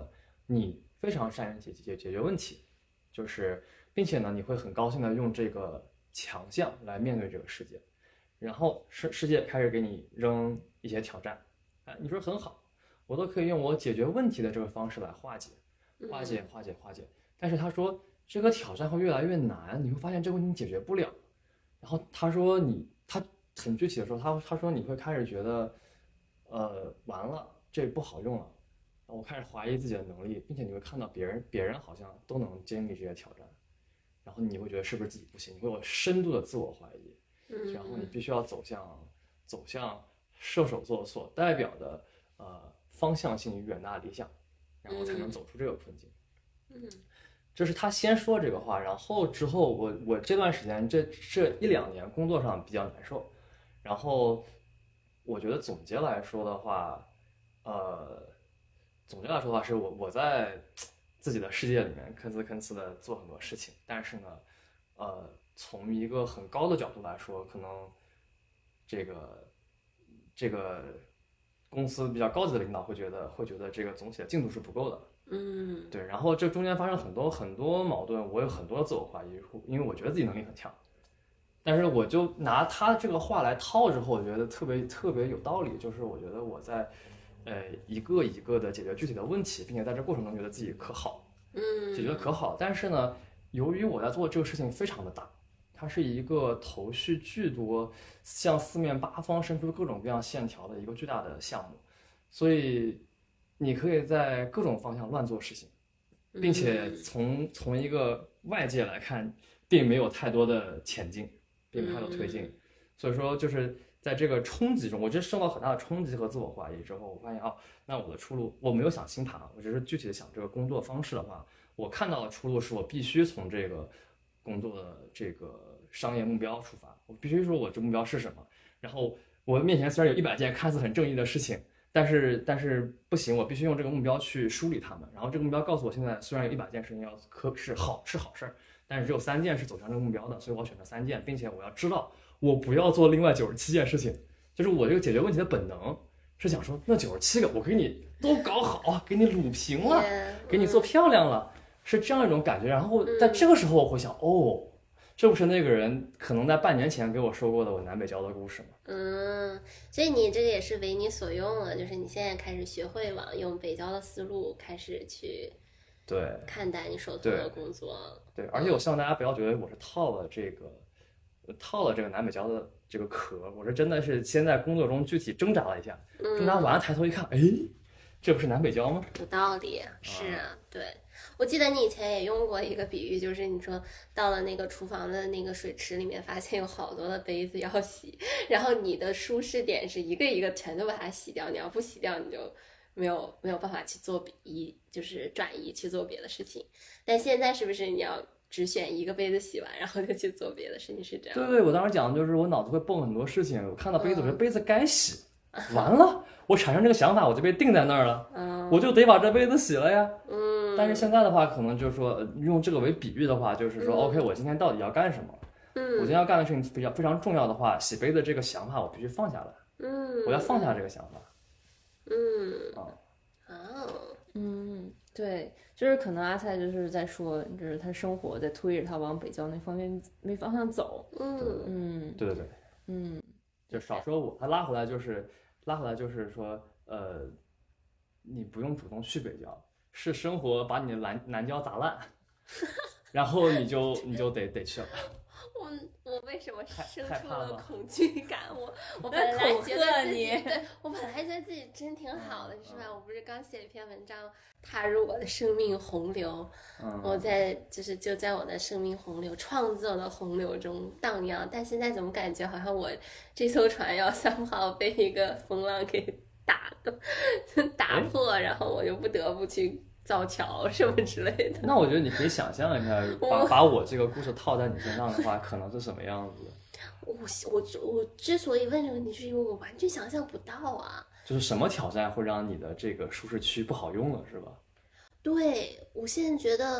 你非常善于解解解决问题，就是并且呢，你会很高兴的用这个强项来面对这个世界，然后世世界开始给你扔一些挑战，哎，你说很好，我都可以用我解决问题的这个方式来化解，化解，化解，化解。但是他说这个挑战会越来越难，你会发现这个问题你解决不了。然后他说你，他很具体的说，他他说你会开始觉得，呃，完了，这不好用了。我开始怀疑自己的能力，并且你会看到别人，别人好像都能经历这些挑战，然后你会觉得是不是自己不行，你会有深度的自我怀疑，然后你必须要走向走向射手座所代表的呃方向性与远大理想，然后才能走出这个困境。 嗯， 就是他先说这个话，然后之后我我这段时间这这一两年工作上比较难受，然后我觉得总结来说的话，呃。总结来说的话，是我我在自己的世界里面吭哧吭哧的做很多事情，但是呢，呃，从一个很高的角度来说，可能这个这个公司比较高级的领导会觉得会觉得这个总体的进度是不够的， 嗯， 对，然后这中间发生很多很多矛盾，我有很多的自我怀疑，因为我觉得自己能力很强，但是我就拿他这个话来套之后，我觉得特别特别有道理，就是我觉得我在。呃，一个一个的解决具体的问题，并且在这过程中觉得自己可好， 嗯， 解决的可好。但是呢，由于我在做这个事情非常的大，它是一个头绪巨多，向四面八方伸出各种各样线条的一个巨大的项目，所以你可以在各种方向乱做事情，并且从从一个外界来看，并没有太多的前进，并没有太多推进，所以说就是。在这个冲击中，我就受到很大的冲击和自我怀疑之后，我发现哦，那我的出路我没有想星盘，我只是具体的想这个工作方式的话，我看到的出路是我必须从这个工作的这个商业目标出发，我必须说我这目标是什么。然后我面前虽然有一百件看似很正义的事情，但是但是不行，我必须用这个目标去梳理它们。然后这个目标告诉我，现在虽然有一百件事情要可是好是好事儿，但是只有三件是走向这个目标的，所以我要选择三件，并且我要知道。我不要做另外九十七件事情，就是我这个解决问题的本能是想说，那九十七个我给你都搞好，给你捋平了，给你做漂亮了，是这样一种感觉。然后在这个时候我会想，哦，这不是那个人可能在半年前给我说过的我南北交的故事吗？ 嗯，所以你这个也是为你所用了，就是你现在开始学会往用北交的思路开始去对看待你手头的工作。 对，而且我希望大家不要觉得我是套了这个。套了这个南北交的这个壳，我是真的是先在工作中具体挣扎了一下，挣扎完了抬头一看，哎，这不是南北交吗？ 有道理，是啊，对。我记得你以前也用过一个比喻，就是你说到了那个厨房的那个水池里面，发现有好多的杯子要洗，然后你的舒适点是一个一个全都把它洗掉，你要不洗掉，你就没有没有办法去做移，就是转移去做别的事情。但现在是不是你要？只选一个杯子洗完，然后就去做别的事情，是这样。 对对，我当时讲的就是我脑子会蹦很多事情，我看到杯子，我觉得杯子该洗，完了，我产生这个想法，我就被定在那儿了， 嗯， 我就得把这杯子洗了呀。 嗯， 但是现在的话，可能就是说用这个为比喻的话，就是说、嗯、，OK， 我今天到底要干什么？ 嗯， 我今天要干的事情比较非常重要的话，洗杯的这个想法我必须放下来。 嗯， 我要放下这个想法。 嗯， 啊， 哦， 嗯。对，就是可能阿菜就是在说，就是他生活在推着他往北交那方面那方向走。 嗯嗯， 对对对， 嗯， 就少说我，他拉回来就是拉回来就是说，呃，你不用主动去北交，是生活把你的南南交砸烂，然后你就你就得得去了。 我我为什么生出了害恐惧感？我我本来觉得自己，对我本来觉得自己真挺好的，是吧？我不是刚写了一篇文章，踏入我的生命洪流， 嗯、 我在就是就在我的生命洪流创造的洪流中荡漾，但现在怎么感觉好像我这艘船要somehow被一个风浪给打打破，然后我就不得不去。造桥什么之类的。 那我觉得你可以想象一下，把把我这个故事套在你身上的话，可能是什么样子？ 我我我之所以问这个问题，是因为我完全想象不到啊。 就是什么挑战会让你的这个舒适区不好用了，是吧？ 对，我现在觉得，我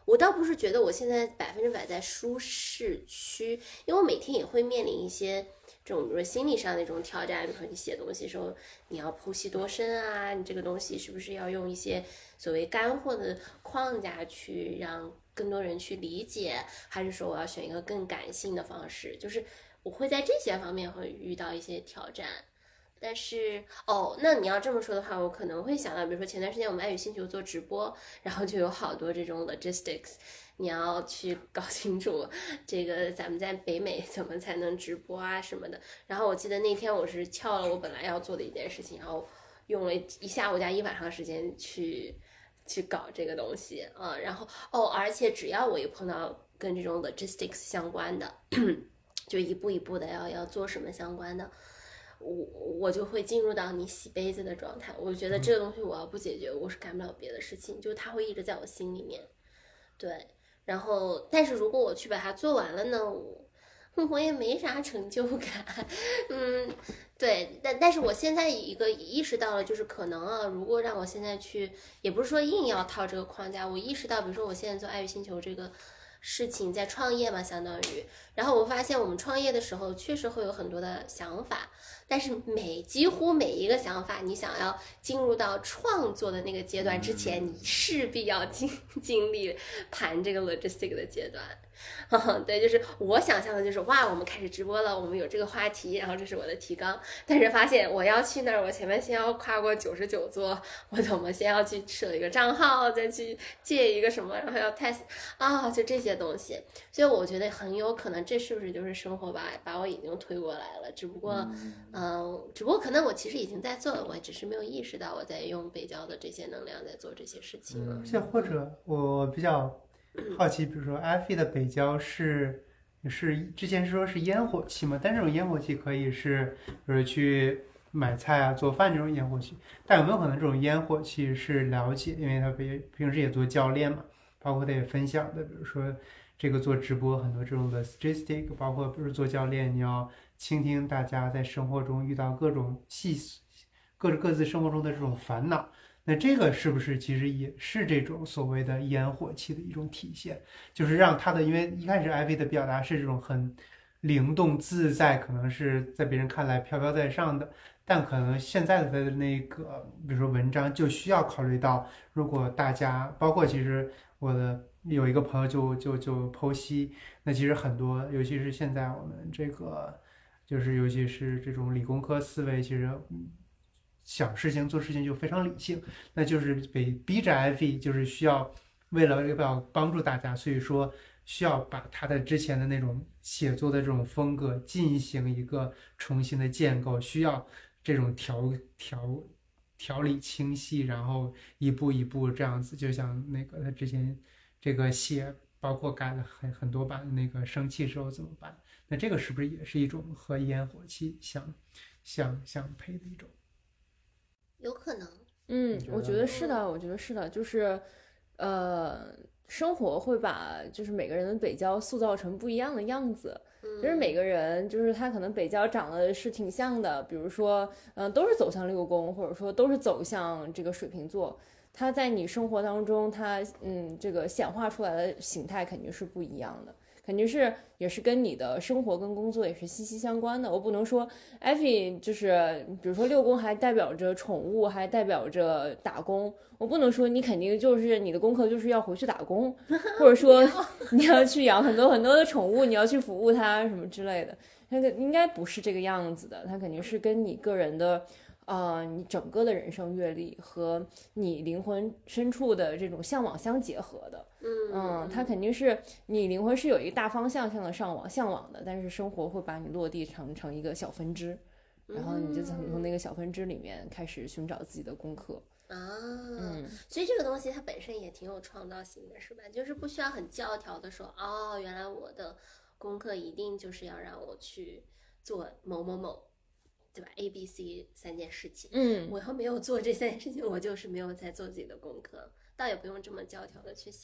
我倒不是觉得我现在百分之百在舒适区，因为我每天也会面临一些这种，比如说心理上的那种挑战，比如说你写东西的时候，你要剖析多深啊，你这个东西是不是要用一些所谓干货的框架去让更多人去理解，还是说我要选一个更感性的方式，就是我会在这些方面会遇到一些挑战。但是哦，那你要这么说的话，我可能会想到，比如说前段时间我们爱与星球做直播，然后就有好多这种 logistics， 你要去搞清楚这个咱们在北美怎么才能直播啊什么的。然后我记得那天我是翘了我本来要做的一件事情，然后用了一下午加一晚上的时间去去搞这个东西啊、嗯。然后哦，而且只要我一碰到跟这种 logistics 相关的，就一步一步的要要做什么相关的。我我就会进入到你洗杯子的状态，我觉得这个东西我要不解决，我是干不了别的事情，就是它会一直在我心里面。对，然后但是如果我去把它做完了呢，我我也没啥成就感。嗯，对，但但是我现在一个意识到了，就是可能啊，如果让我现在去，也不是说硬要套这个框架，我意识到，比如说我现在做爱与星球这个事情在创业嘛，相当于，然后我发现我们创业的时候确实会有很多的想法，但是每几乎每一个想法，你想要进入到创作的那个阶段之前，你势必要经经历盘这个 logistic 的阶段。对，就是我想象的就是哇，我们开始直播了，我们有这个话题，然后这是我的提纲，但是发现我要去那儿，我前面先要跨过九十九座，我怎么先要去设一个账号，再去借一个什么，然后要 test 啊，就这些东西。所以我觉得很有可能这是不是就是生活把把我已经推过来了，只不过嗯、呃，只不过可能我其实已经在做了，我只是没有意识到我在用北郊的这些能量在做这些事情了。 像或者我比较好奇，比如说 Effie 的北郊是是之前是说是烟火气嘛？但这种烟火气可以是比如去买菜啊、做饭这种烟火气，但有没有可能这种烟火气是了解？因为他平平时也做教练嘛，包括他也分享的，比如说这个做直播很多这种的 logistic， 包括比如做教练，你要倾听大家在生活中遇到各种细各各自生活中的这种烦恼。那这个是不是其实也是这种所谓的烟火气的一种体现？就是让他的，因为一开始艾薇的表达是这种很灵动自在，可能是在别人看来飘飘在上的，但可能现在的那个，比如说文章就需要考虑到，如果大家，包括其实我的有一个朋友就就就剖析，那其实很多，尤其是现在我们这个，就是尤其是这种理工科思维，其实。想事情做事情就非常理性，那就是被逼着 Ivy 就是需要为了要帮助大家，所以说需要把他的之前的那种写作的这种风格进行一个重新的建构，需要这种条条条理清晰，然后一步一步这样子，就像那个他之前这个写，包括改了很很多版的那个生气时候怎么办？那这个是不是也是一种和烟火气相相相配的一种？ 有可能， 嗯，我觉得是的，我觉得是的，就是，呃，生活会把就是每个人的北郊塑造成不一样的样子，就是每个人就是他可能北郊长得是挺像的，比如说，嗯、呃，都是走向六宫，或者说都是走向这个水瓶座，他在你生活当中，他嗯，这个显化出来的形态肯定是不一样的。肯定是也是跟你的生活跟工作也是息息相关的。我不能说 Effie 就是比如说六宫还代表着宠物，还代表着打工，我不能说你肯定就是你的功课就是要回去打工，或者说你要去养很多很多的宠物，你要去服务它什么之类的，那个应该不是这个样子的，它肯定是跟你个人的呃，你整个的人生阅历和你灵魂深处的这种向往相结合的。嗯，它肯定是你灵魂是有一个大方向向的上往向往的，但是生活会把你落地成成一个小分支，然后你就从从那个小分支里面开始寻找自己的功课。 啊，嗯，所以这个东西它本身也挺有创造性的，是吧？就是不需要很教条的说，哦，原来我的功课一定就是要让我去做某某某。对吧 ？A、B、C 三件事情， 嗯， 我要没有做这三件事情，我就是没有在做自己的功课，倒也不用这么教条的去想。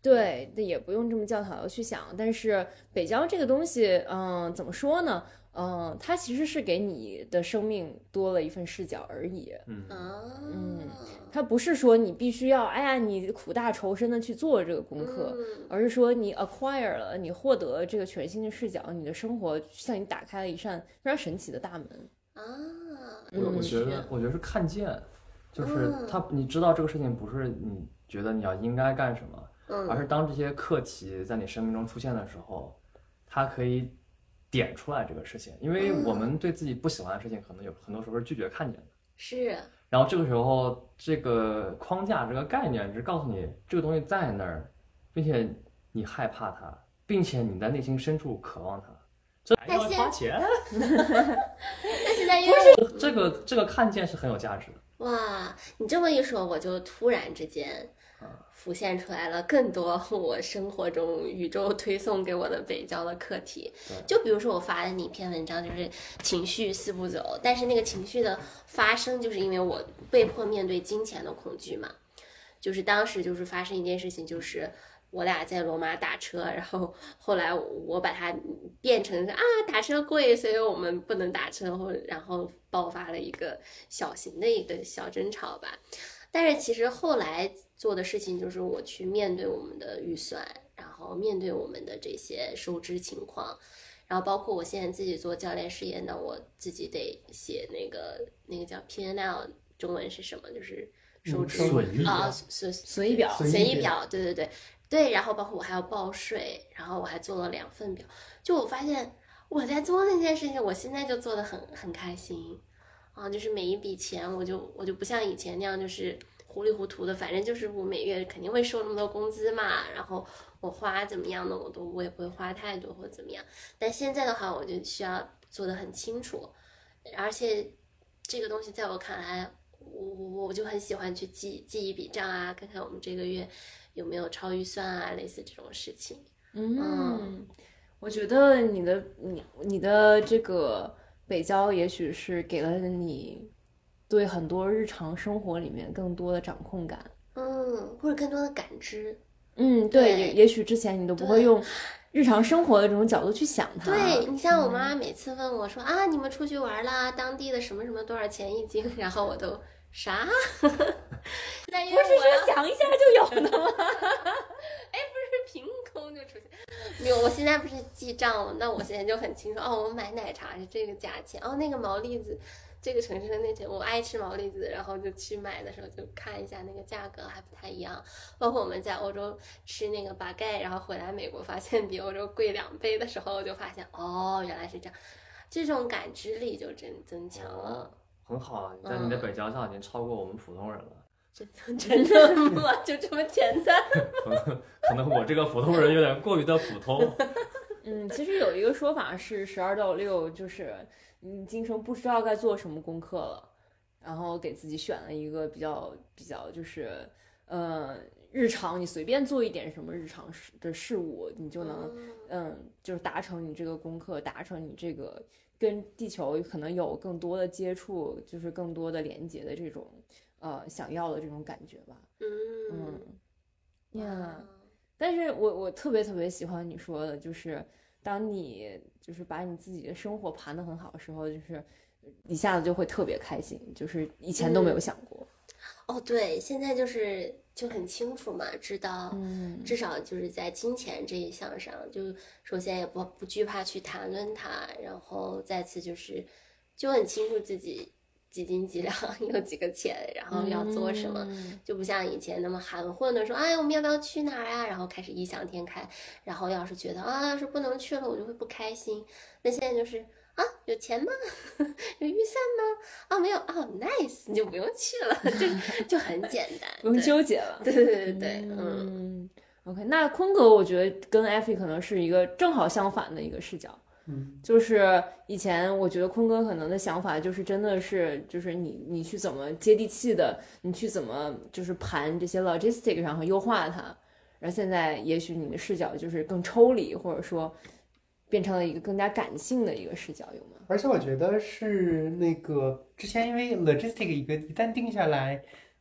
对，也不用这么教条的去想。但是北郊这个东西，嗯，怎么说呢？嗯，它其实是给你的生命多了一份视角而已。 嗯嗯，它不是说你必须要，哎呀，你苦大仇深的去做这个功课， 嗯、 而是说你 acquire 了，你获得了这个全新的视角，你的生活向你打开了一扇非常神奇的大门。 啊， 我我觉得，我觉得是看见，就是他，你知道这个事情不是你觉得你要应该干什么， 嗯、 而是当这些课题在你生命中出现的时候，它可以点出来这个事情，因为我们对自己不喜欢的事情，可能有很多时候是拒绝看见的。 是。 然后这个时候，这个框架、这个概念，只告诉你这个东西在那儿，并且你害怕它，并且你在内心深处渴望它。这还要花钱？ 那现在因为这个这个看见是很有价值的。 哇，你这么一说，我就突然之间浮现出来了更多我生活中宇宙推送给我的北郊的课题。就比如说我发的那一篇文章，就是情绪四步走，但是那个情绪的发生，就是因为我被迫面对金钱的恐惧嘛。就是当时就是发生一件事情，就是我俩在罗马打车，然后后来我把它变成啊打车贵，所以我们不能打车，或然后爆发了一个小型的一个小争吵吧。但是其实后来做的事情就是我去面对我们的预算，然后面对我们的这些收支情况，然后包括我现在自己做教练事业呢，我自己得写那个那个叫 P and L， 中文是什么？就是收支啊，随随意表， 随意表，对对对对。然后包括我还要报税，然后我还做了两份表。就我发现我在做那件事情，我现在就做得很很开心啊，就是每一笔钱，我就我就不像以前那样就是糊里糊涂的，反正就是我每月肯定会收那么多工资嘛，然后我花怎么样的我都我也不会花太多或者怎么样。但现在的话，我就需要做得很清楚，而且这个东西在我看来，我我我就很喜欢去记记一笔账啊，看看我们这个月有没有超预算啊，类似这种事情。 嗯，嗯我觉得你的你你的这个北郊也许是给了你对很多日常生活里面更多的掌控感， 嗯，或者更多的感知。 嗯，对，也也许之前你都不会用日常生活的这种角度去想它。 对，你像我妈每次问我说、嗯、啊，你们出去玩啦，当地的什么什么多少钱一斤，然后我都啥？那不是说想一下就有的吗？ 哎，不是凭空就出现。没有，我现在不是记账了，那我现在就很清楚哦，我买奶茶是这个价钱，哦，那个毛栗子。这个城市的那些我爱吃毛栗子，然后就去买的时候就看一下那个价格还不太一样。包括我们在欧洲吃那个巴盖，然后回来美国发现比欧洲贵两倍的时候，我就发现哦原来是这样，这种感知力就真增强了。 哦、很好啊，你在你的北郊上已经超过我们普通人了。 真的真的吗？就这么简单？ 可能我这个普通人有点过于的普通。 嗯，其实有一个说法是十二到六，就是你今生不知道该做什么功课了，然后给自己选了一个比较比较就是呃日常，你随便做一点什么日常的事物，你就能嗯就是达成你这个功课，达成你这个跟地球可能有更多的接触，就是更多的连接的这种呃想要的这种感觉吧。 嗯嗯呀。Yeah. 但是我我特别特别喜欢你说的，就是当你就是把你自己的生活盘得很好的时候，就是一下子就会特别开心，就是以前都没有想过。 嗯、哦，对，现在就是就很清楚嘛，知道， 嗯， 至少就是在金钱这一项上，就首先也不不惧怕去谈论它，然后再次就是就很清楚自己几斤几两有几个钱，然后要做什么、嗯、就不像以前那么含混的说哎我们要不要去哪儿呀，然后开始异想天开，然后要是觉得啊要是不能去了我就会不开心。那现在就是啊有钱吗有预算吗啊没有啊、oh, nice 你就不用去了就就很简单不用纠结了。 对对对对嗯, 嗯 OK， 那坤哥我觉得跟艾菲可能是一个正好相反的一个视角。 嗯， 就是以前我觉得坤哥可能的想法就是真的是就是你你去怎么接地气的，你去怎么就是盘这些 logistic 然后优化它，然后现在也许你的视角就是更抽离，或者说变成了一个更加感性的一个视角，有吗？ 而且我觉得是那个之前因为 logistic 一个一旦定下来，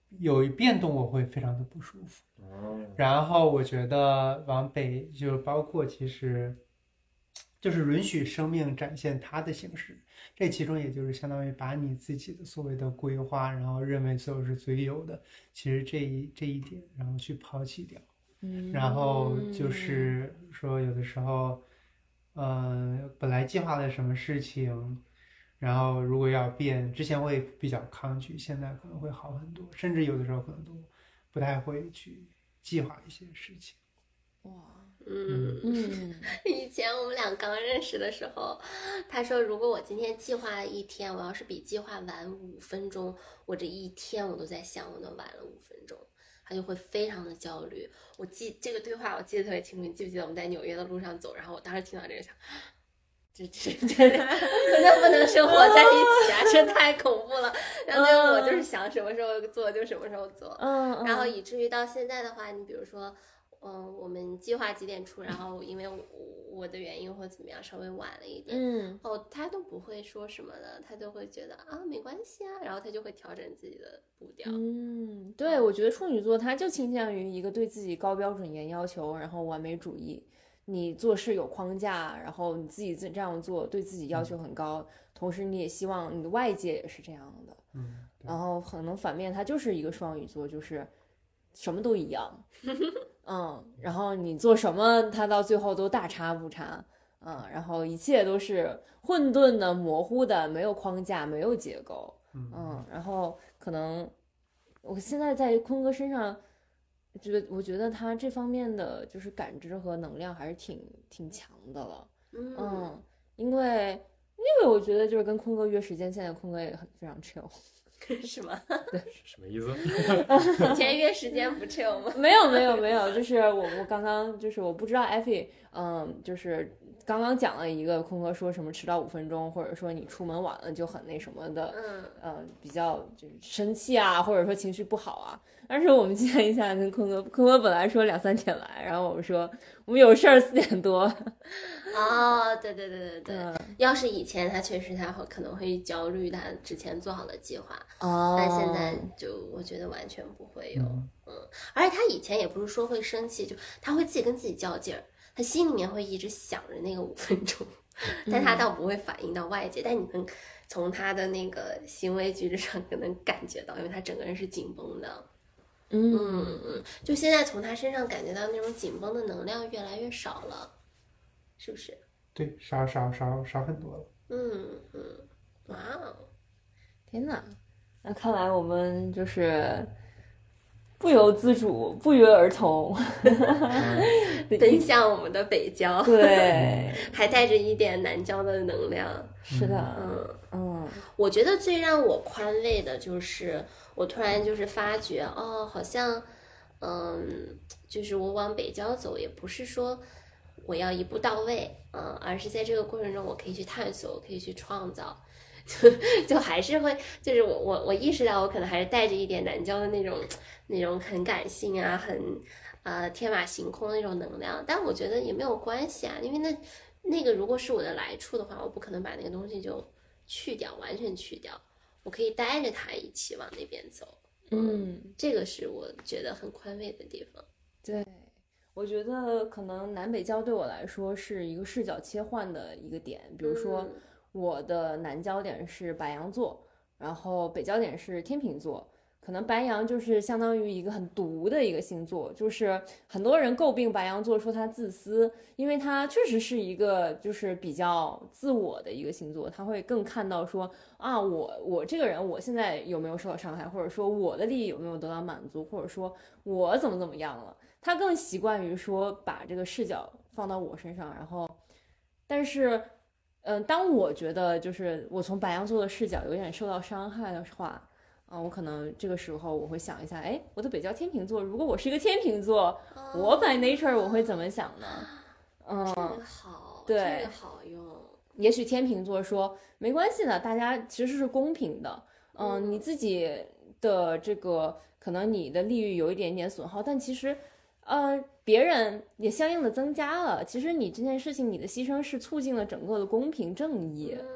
有变动我会非常的不舒服。 哦， 然后我觉得往北就包括其实就是允许生命展现它的形式，这其中也就是相当于把你自己的所谓的规划，然后认为所有是最有的，其实这一这一点然后去抛弃掉。 嗯， 然后就是说有的时候呃本来计划了什么事情，然后如果要变，之前会比较抗拒，现在可能会好很多，甚至有的时候可能都不太会去计划一些事情。 哇， 嗯嗯， 以前我们俩刚认识的时候，他说如果我今天计划了一天，我要是比计划晚五分钟，我这一天我都在想我能晚了五分钟，他就会非常的焦虑。我记这个对话我记得特别清楚，你记不记得我们在纽约的路上走，然后我当时听到这个想，这这这能不能生活在一起啊？这太恐怖了。然后最后我就是想什么时候做就什么时候做， 嗯， 然后以至于到现在的话，你比如说。嗯，我们计划几点出，然后因为我我的原因或怎么样稍微晚了一点， 嗯， 哦，他都不会说什么的，他都会觉得啊没关系啊，然后他就会调整自己的步调。 嗯，对，我觉得处女座他就倾向于一个对自己高标准严要求，然后完美主义。你做事有框架，然后你自己这样做，对自己要求很高，同时你也希望你的外界也是这样的。 嗯， 然后可能反面他就是一个双鱼座，就是什么都一样。嗯，然后你做什么，他到最后都大差不差，嗯，然后一切都是混沌的、模糊的，没有框架，没有结构，嗯，然后可能我现在在坤哥身上，觉得我觉得他这方面的就是感知和能量还是挺挺强的了， 嗯， 嗯，因为因为我觉得就是跟坤哥约时间，现在坤哥也很非常 chill。 是吗？ 什么意思？ 以前约时间不 chill 吗？ 没有没有没有，就是我我刚刚就是我不知道艾菲，嗯，就是刚刚讲了一个坤哥说什么迟到五分钟，或者说你出门晚了就很那什么的， 嗯， 呃，比较就是生气啊，或者说情绪不好啊。但是我们今天一下跟坤哥，坤哥本来说两三点来，然后我们说我们有事儿四点多。 哦，对对对对对， 嗯、 要是以前他确实他会可能会焦虑他之前做好的计划， 哦， 但现在就我觉得完全不会有， 嗯嗯，而且他以前也不是说会生气，就他会自己跟自己较劲儿，他心里面会一直想着那个五分钟，但他倒不会反映到外界，但你能从他的那个行为举止上可能感觉到，因为他整个人是紧绷的。 嗯嗯嗯，就现在从他身上感觉到那种紧绷的能量越来越少了，是不是？ 对，少少少少很多了。 嗯嗯，哇哦， 天哪，那看来我们就是不由自主、不约而同奔向我们的北郊， 对， 还带着一点南郊的能量。 是的， 嗯嗯我觉得最让我宽慰的就是，我突然就是发觉，哦，好像，嗯，就是我往北郊走，也不是说我要一步到位，嗯，而是在这个过程中，我可以去探索，我可以去创造，就就还是会，就是我我我意识到，我可能还是带着一点南郊的那种那种很感性啊，很呃天马行空的那种能量，但我觉得也没有关系啊，因为那那个如果是我的来处的话，我不可能把那个东西就去掉，完全去掉，我可以带着它一起往那边走。 嗯， 这个是我觉得很宽慰的地方。 对，我觉得可能南北郊对我来说是一个视角切换的一个点，比如说嗯我的南焦点是白羊座，然后北焦点是天秤座。可能白羊就是相当于一个很毒的一个星座，就是很多人诟病白羊座说他自私，因为他确实是一个就是比较自我的一个星座，他会更看到说啊，我我这个人我现在有没有受到伤害，或者说我的利益有没有得到满足，或者说我怎么怎么样了，他更习惯于说把这个视角放到我身上，然后但是嗯，当我觉得就是我从白羊座的视角有点受到伤害的话，嗯，我可能这个时候我会想一下，哎，我的北交天秤座，如果我是一个天秤座， 哦、 我 by nature 我会怎么想呢？嗯， 这个好， 对， 这个好用。 也许天秤座说没关系的，大家其实是公平的，嗯， 嗯你自己的这个可能你的利益有一点点损耗，但其实。呃，别人也相应的增加了。其实你这件事情，你的牺牲是促进了整个的公平正义。 嗯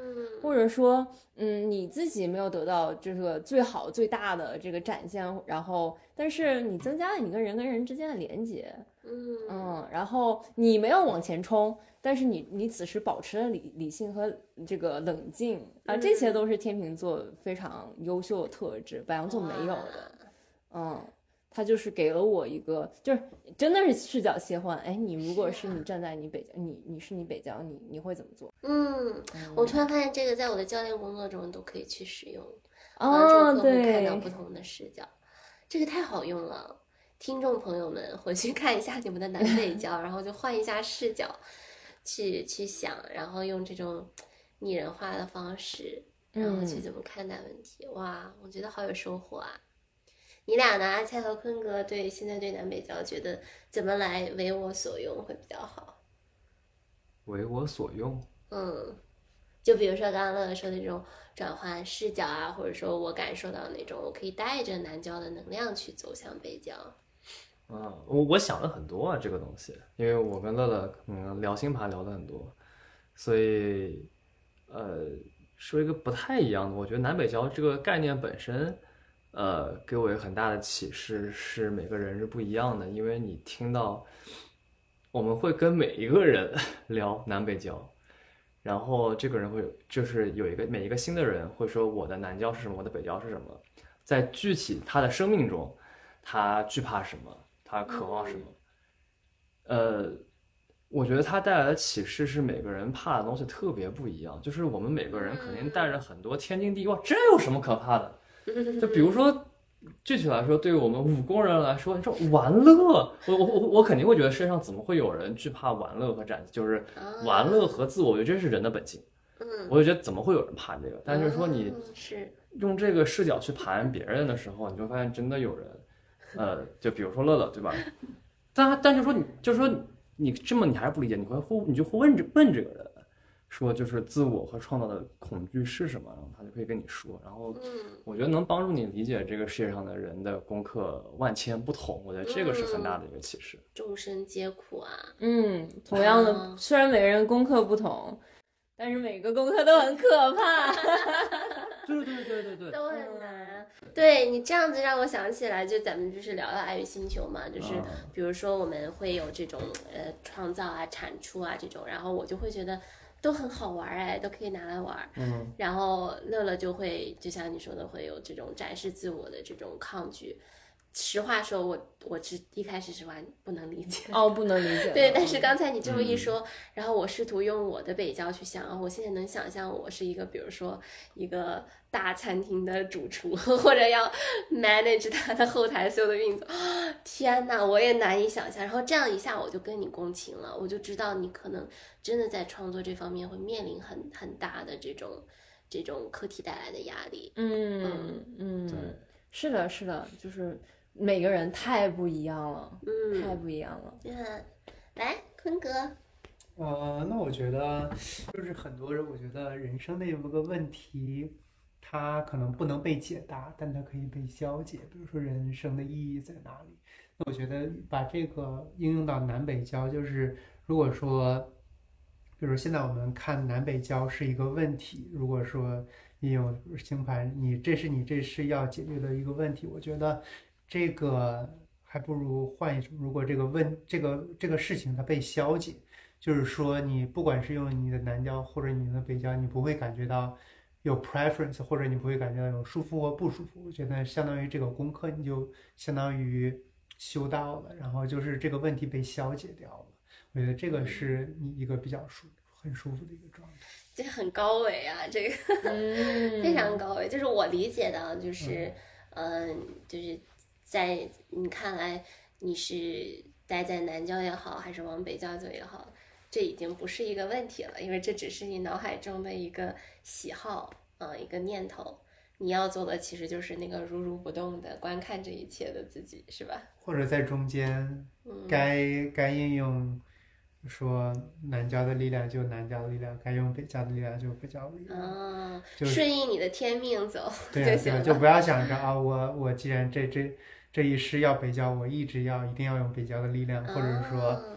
或者说，嗯，你自己没有得到这个最好最大的这个展现，然后，但是你增加了你跟人跟人之间的连接， 嗯嗯，然后你没有往前冲，但是你你此时保持了理理性和这个冷静啊，这些都是天秤座非常优秀的特质，白羊座没有的，嗯。他就是给了我一个，就是真的是视角切换。哎，你如果是你站在你北郊，你你是你北郊，你你会怎么做？ 嗯，我突然发现这个在我的教练工作中都可以去使用， 哦， 帮助客户看对， 到不同的视角，这个太好用了。听众朋友们回去看一下你们的南北郊，然后就换一下视角，去去想，然后用这种拟人化的方式，然后去怎么看待问题。嗯、哇，我觉得好有收获啊！你俩呢？阿菜和坤哥对现在对南北郊觉得怎么来为我所用会比较好？ 为我所用， 嗯，就比如说刚刚乐乐说的这种转换视角啊，或者说我感受到那种我可以带着南郊的能量去走向北郊。 啊，我我想了很多啊，这个东西，因为我跟乐乐嗯聊星盘聊了很多，所以呃说一个不太一样的，我觉得南北郊这个概念本身。呃，给我一个很大的启示是每个人是不一样的，因为你听到我们会跟每一个人聊南北郊，然后这个人会就是有一个每一个新的人会说我的南郊是什么，我的北郊是什么，在具体他的生命中，他惧怕什么，他渴望什么，呃，我觉得他带来的启示是每个人怕的东西特别不一样，就是我们每个人肯定带着很多天经地义，哇，这有什么可怕的？就比如说，具体来说，对于我们武功人来说，你说玩乐，我我我我肯定会觉得世界上怎么会有人惧怕玩乐和展，就是玩乐和自我，我觉得这是人的本性。 嗯， 我就觉得怎么会有人怕这个？但是说你是用这个视角去盘别人的时候，你就发现真的有人，呃，就比如说乐乐，对吧？但但是说你就是说你这么你还是不理解，你会会你就会问这问这个人。说就是自我和创造的恐惧是什么，然后他就可以跟你说，然后我觉得能帮助你理解这个世界上的人的功课万千不同，我觉得这个是很大的一个启示。 众生皆苦啊， 嗯，同样的，啊、虽然每个人功课不同，但是每个功课都很可怕。 对对对对对， 都很难。对你这样子让我想起来，就咱们就是聊到爱与星球嘛，就是比如说我们会有这种呃创造啊、产出啊这种，然后我就会觉得。都很好玩哎，都可以拿来玩。 嗯， 然后乐乐就会，就像你说的，会有这种展示自我的这种抗拒。实话说，我我是一开始是完不能理解哦，不能理解。 对，但是刚才你这么一说，嗯、然后我试图用我的北郊去想啊，我现在能想象我是一个，比如说一个大餐厅的主厨，或者要 manage 他的后台所有的运作。天哪，我也难以想象。然后这样一下我就跟你共情了，我就知道你可能真的在创作这方面会面临很很大的这种这种课题带来的压力。 嗯嗯嗯，对，是的，是的，就是。每个人太不一样了， 嗯， 太不一样了。 嗯，来，坤哥。 呃，那我觉得就是很多人，我觉得人生的有个问题，它可能不能被解答，但它可以被消解。比如说人生的意义在哪里？那我觉得把这个应用到南北交，就是如果说，比如现在我们看南北交是一个问题，如果说应用星盘，你这是你这是要解决的一个问题，我觉得。这个还不如换一种，如果这个问这个这个事情它被消解，就是说你不管是用你的南交或者你的北交，你不会感觉到有 preference， 或者你不会感觉到有舒服或不舒服。我觉得相当于这个功课你就相当于修到了，然后就是这个问题被消解掉了。我觉得这个是你一个比较舒很舒服的一个状态。 这很高维啊，这个、嗯、非常高维。就是我理解的，就是嗯、呃，就是。在你看来，你是待在南郊也好，还是往北郊走也好，这已经不是一个问题了，因为这只是你脑海中的一个喜好，啊、呃，一个念头。你要做的其实就是那个如如不动的观看这一切的自己，是吧？ 或者在中间，该、嗯、该应用说南郊的力量就南郊的力量，该用北郊的力量就北郊的力量， 啊， 就顺应你的天命走对、啊、 就行了。 对、啊，就不要想着啊，我我既然这这这一世要北郊，我一直要一定要用北郊的力量，或者说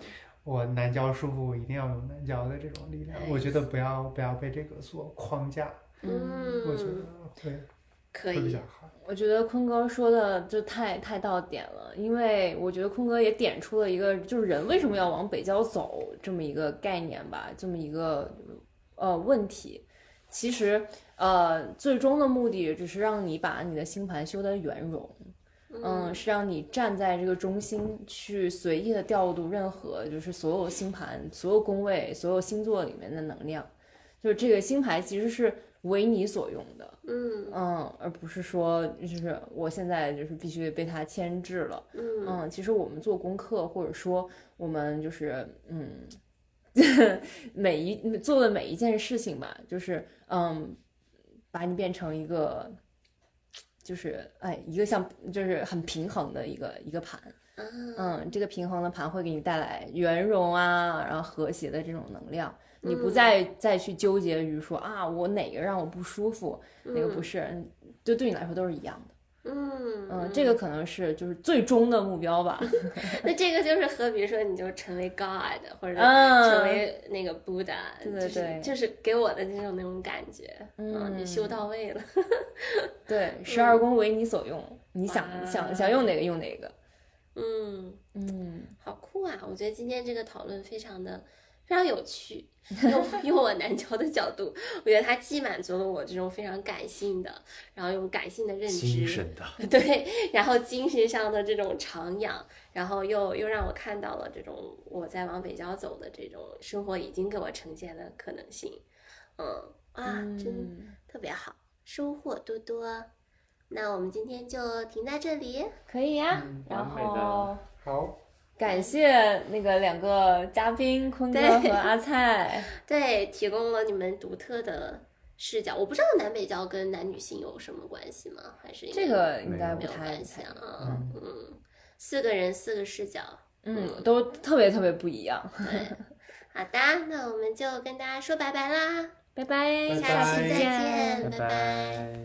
我男交舒服，我一定要用男交的这种力量。我觉得不要不要被这个所框架， 嗯， 我觉得会可以会比较。好。 我觉得坤哥说的就太太到点了，因为我觉得坤哥也点出了一个就是人为什么要往北交走这么一个概念吧，这么一个呃问题。其实呃最终的目的只是让你把你的星盘修得圆融，嗯，是让你站在这个中心去随意的调度任何就是所有星盘、所有宫位、所有星座里面的能量，就是这个星牌其实是为你所用的。 嗯嗯，而不是说就是我现在就是必须被它牵制了。 嗯嗯，其实我们做功课，或者说我们就是嗯，每一做的每一件事情吧，就是嗯，把你变成一个，就是哎，一个像就是很平衡的一个一个盘。嗯，这个平衡的盘会给你带来圆融啊，然后和谐的这种能量。你不再再去纠结于说啊，我哪个让我不舒服，哪个不是，就对你来说都是一样的。 嗯嗯，这个可能是就是最终的目标吧。 那这个就是和比如说你就成为 God 或者嗯成为那个 Buddha，、 对对对就是就是给我的那种那种感觉， 嗯你修到位了。 对，十二宫为你所用，你想哇想想用哪个用哪个。 嗯， 嗯， 好酷啊！我觉得今天这个讨论非常的非常有趣。用用我男交的角度，我觉得它既满足了我这种非常感性的，然后用感性的认知， 精神的， 对，然后精神上的这种徜徉，然后又又让我看到了这种我在往北交走的这种生活已经给我呈现的可能性。嗯啊，真特别好，收获多多。那我们今天就停在这里。 可以呀、 嗯然完美的后好， 感谢那个两个嘉宾坤哥对和阿菜。 对，提供了你们独特的视角。我不知道南北交跟男女性有什么关系吗？还是应该这个应该没有不没有太太关系啊？嗯，四个人四个视角。 嗯，都特别特别不一样。 对，好的，那我们就跟大家说拜拜啦， 拜拜， 拜下期再拜见， 拜拜拜。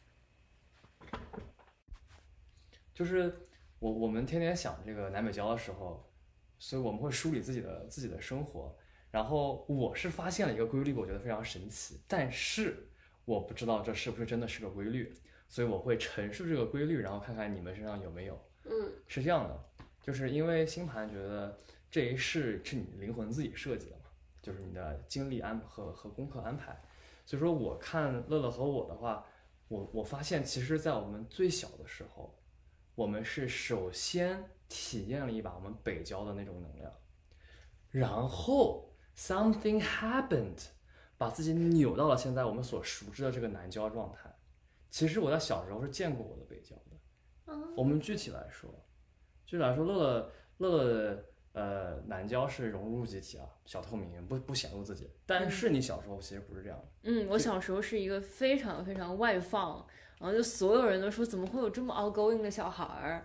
就是我我们天天想这个南北交的时候，所以我们会梳理自己的自己的生活。然后我是发现了一个规律，我觉得非常神奇，但是我不知道这是不是真的是个规律，所以我会陈述这个规律，然后看看你们身上有没有。 嗯是这样的，就是因为星盘觉得这一世是你灵魂自己设计的嘛，就是你的精力安和和功课安排。所以说我看乐乐和我的话，我我发现其实在我们最小的时候，我们是首先体验了一把我们北交的那种能量，然后 something happened， 把自己扭到了现在我们所熟知的这个南交状态。其实我在小时候是见过我的北交的。我们具体来说，具体来说，乐乐乐乐的呃南交是融入集体啊，小透明，不不显露自己。但是你小时候其实不是这样的。 嗯，我小时候是一个非常非常外放，然后就所有人都说怎么会有这么 outgoing 的小孩儿，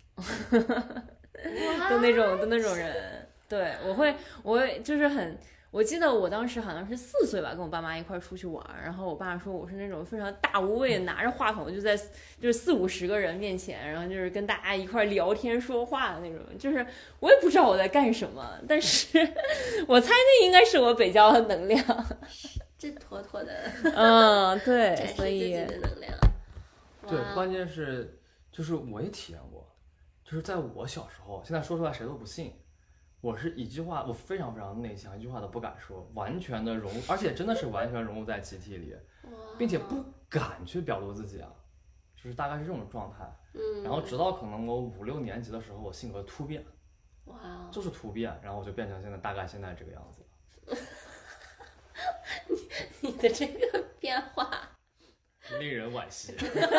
的那种的那种人。对，我会我会就是很。我记得我当时好像是四岁吧，跟我爸妈一块儿出去玩，然后我爸说我是那种非常大无畏的拿着话筒就在就是四五十个人面前，然后就是跟大家一块儿聊天说话的那种，就是我也不知道我在干什么，但是我猜那应该是我北交的能量。 这妥妥的嗯，对展，示所自己以的能量。 对， 哇关键是就是我也体验过，就是在我小时候，现在说出来谁都不信。我是一句话，我非常非常内向，一句话都不敢说，完全的融入，而且真的是完全融入在集体里，并且不敢去表露自己啊，就是大概是这种状态。 嗯， 然后直到可能我五六年级的时候，我性格突变， 哇哦， 就是突变，然后我就变成现在大概现在这个样子了。 你的这个变化， 令人惋惜。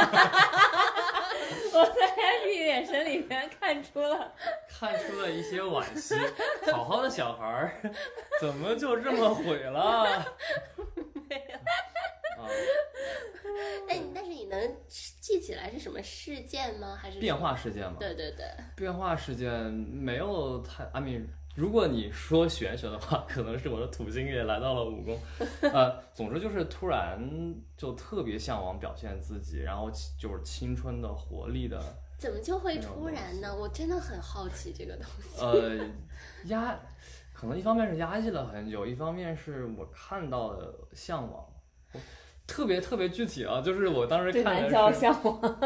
我在 Happy 眼神里面看出了， 看出了一些惋惜，好好的小孩儿，怎么就这么毁了？ 没有。 啊， 哎，但是你能记起来是什么事件吗？还是变化事件嘛？ 对对对， 变化事件没有太，I mean，如果你说玄学的话，可能是我的土星也来到了五宫。呃，总之就是突然就特别向往表现自己，然后就是青春的活力的。 怎么就会突然呢？我真的很好奇这个东西。 呃，压可能一方面是压抑了很久，一方面是我看到的向往。我特别特别具体啊，就是我当时对看的南郊是， 向往。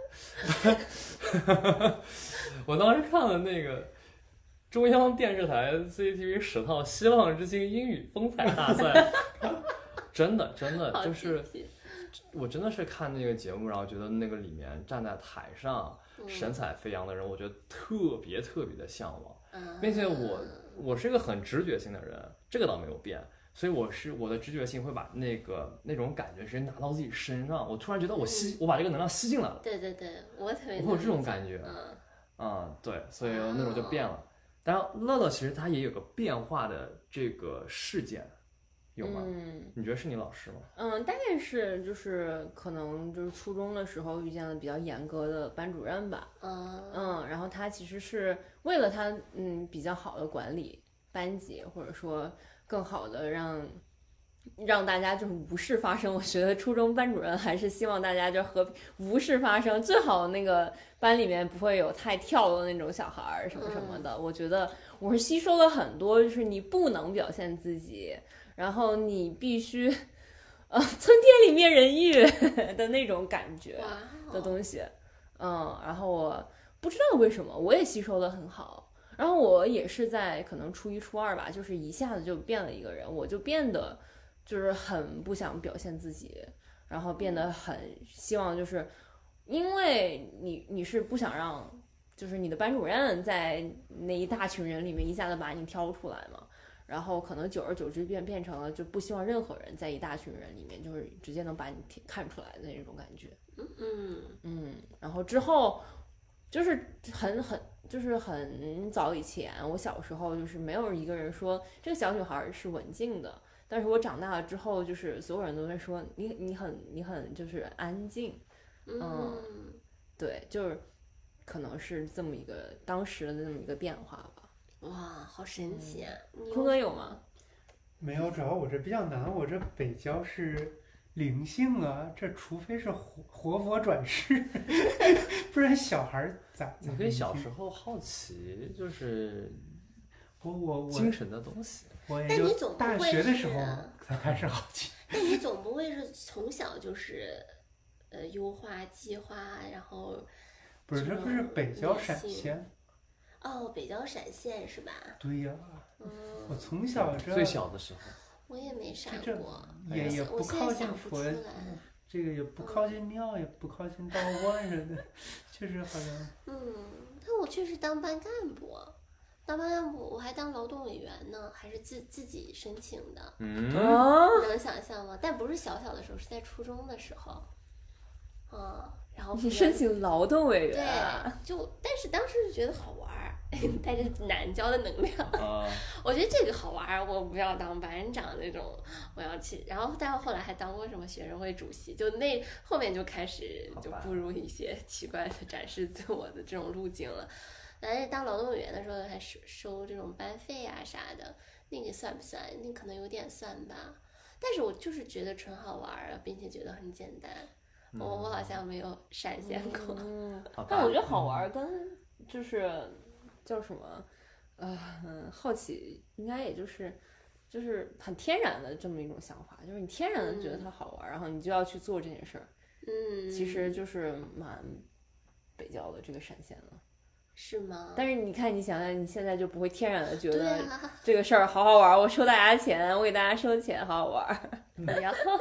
我当时看了那个中央电视台 C C T V 十套希望之星英语风采大赛，真的真的好就是具体我真的是看那个节目，然后觉得那个里面站在台上神采飞扬的人，我觉得特别特别的向往， 嗯并且我我是一个很直觉性的人，这个倒没有变。所以我是我的直觉性会把那个那种感觉直接拿到自己身上，我突然觉得我吸我把这个能量吸进来了， 对对对，我特别我会有这种感觉， 嗯嗯，对，所以那种就变了。当然，乐乐其实他也有个变化的这个事件，有吗？ 嗯你觉得是你老师吗？ 嗯，大概是就是可能就是初中的时候遇见了比较严格的班主任吧。 嗯嗯，然后他其实是为了他嗯比较好的管理班级，或者说更好的让让大家就是无事发生。我觉得初中班主任还是希望大家就和无事发生，最好那个班里面不会有太跳的那种小孩儿什么什么的。我觉得我是吸收了很多，就是你不能表现自己，然后你必须呃村天里面人欲的那种感觉哇的东西。嗯，然后我不知道为什么我也吸收的很好。然后我也是在可能初一初二吧，就是一下子就变了一个人，我就变得就是很不想表现自己，然后变得很希望就是因为你你是不想让就是你的班主任在那一大群人里面一下子把你挑出来嘛，然后可能久而久之变变成了就不希望任何人在一大群人里面就是直接能把你看出来的那种感觉。 嗯嗯，然后之后就是很很就是很早以前，我小时候就是没有一个人说这个小女孩是文静的，但是我长大了之后，就是所有人都会说你你很你很就是安静。 嗯对，就是可能是这么一个当时的这么一个变化吧。 哇，好神奇啊！你坤哥有吗？ 没有，主要我这比较难，我这北郊是灵性啊，这除非是活活佛转世，不然小孩儿咋？ 你可以小时候好奇，就是我我我精神的东西。 我也但你就大总不会学的时候是才开始好奇。 但你总不会是从小就是呃优化计划，然后不是，这不是北郊陕县？ 哦，北郊陕县是吧？ 对呀、 嗯， 我从小这最小的时候， 我也没闪这过， 也也不我现靠近在想不出佛， 来。 这个也不靠近庙，也不靠近道观似的，确实好像。 嗯，但我确实当班干部，当班干部我还当劳动委员呢，还是自自己申请的， 嗯， 啊， 能想象吗？但不是小小的时候，是在初中的时候，嗯，然后你申请劳动委员对啊？， 就但是当时就觉得好玩儿，带着南郊的能量， 啊， 我觉得这个好玩儿，我不要当班长那种，我要去。然后但后来还当过什么学生会主席，就那后面就开始就好吧步入一些奇怪的展示自我的这种路径了。但是当劳动委员的时候还收收这种班费啊啥的，那个算不算？那可能有点算吧。但是我就是觉得纯好玩儿啊，并且觉得很简单。我我好像没有闪现过。 嗯， 好吧但我觉得好玩儿跟就是叫什么，呃，嗯好奇应该也就是就是很天然的这么一种想法，就是你天然的觉得它好玩儿，然后你就要去做这件事儿， 嗯， 其实就是蛮北郊的这个闪现了。 是吗？ 但是你看，你想想，你现在就不会天然的觉对得啊， 这个事儿好好玩儿，我收大家钱，我给大家收钱，好好玩儿。 然后，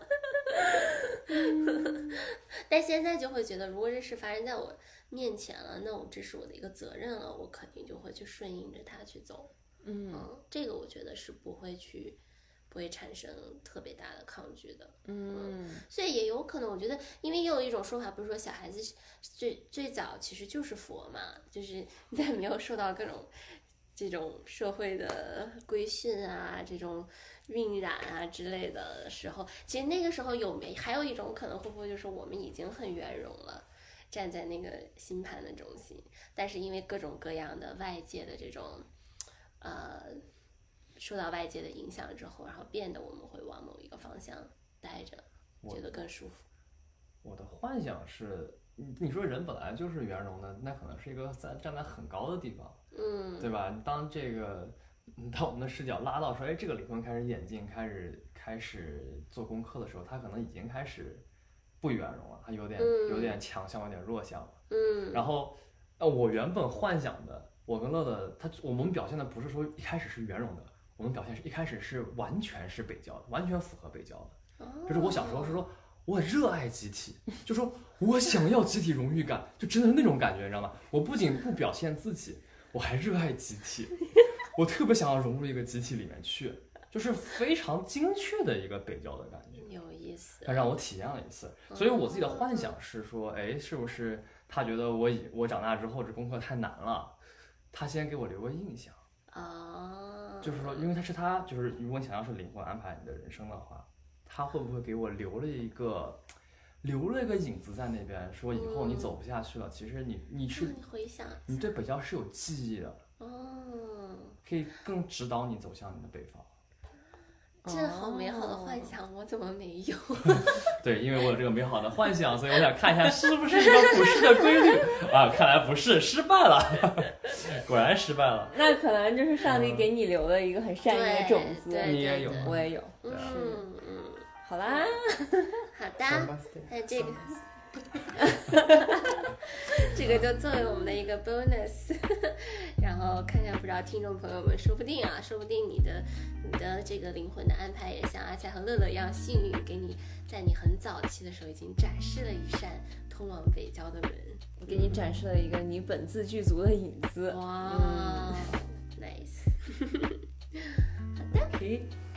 但现在就会觉得，如果这事发生在我面前了，那我这是我的一个责任了，我肯定就会去顺应着它去走。 嗯嗯，这个我觉得是不会去，不会产生特别大的抗拒的。 嗯所以也有可能，我觉得，因为也有一种说法，不是说小孩子最最早其实就是佛嘛，就是在没有受到各种这种社会的规训啊，这种晕染啊之类的时候，其实那个时候有没还有一种可能，会不会就是我们已经很圆融了，站在那个星盘的中心，但是因为各种各样的外界的这种呃受到外界的影响之后，然后变得我们会往某一个方向待着， 我觉得更舒服。 我的幻想是，你你说人本来就是圆融的，那可能是一个在站在很高的地方， 嗯， 对吧？当这个把我们的视角拉到说，哎，这个灵魂开始演进，开始开始做功课的时候，他可能已经开始不圆融了，他有点、 嗯、 有点强项，有点弱项了。 嗯， 然后，呃，我原本幻想的，我跟乐乐，他我们表现的不是说一开始是圆融的，我们表现是一开始是完全是北交的，完全符合北交的。就是我小时候是说，我热爱集体，就说我想要集体荣誉感，就真的是那种感觉，你知道吗？我不仅不表现自己，我还热爱集体，我特别想要融入一个集体里面去，就是非常精确的一个北交的感觉。 有意思， 他让我体验了一次，所以我自己的幻想是说，哎，是不是他觉得我以我长大之后这功课太难了，他先给我留个印象啊， 就是说，因为他是他，就是如果你想要是灵魂安排你的人生的话，他会不会给我留了一个留了一个影子在那边，说以后你走不下去了，其实你你是你回想， 你对北交是有记忆的， 哦， 可以更指导你走向你的北方。 这好美好的幻想，我怎么没有？ 对，因为我有这个美好的幻想，所以我想看一下是不是一个普世的规律啊！看来不是，失败了，果然失败了。 那可能就是上帝给你留了一个很善意的种子， 对你也有， 我也有。 嗯嗯， 好啦， 好的，那这个。这个就作为我们的一个 bonus， 然后看看，不知道听众朋友们，说不定啊，说不定你的你的这个灵魂的安排也像阿菜和乐乐一样幸运，给你在你很早期的时候已经展示了一扇通往北交的门， 我给你展示了一个你本自具足的影子。 哇、嗯、，nice， 好的。 Okay.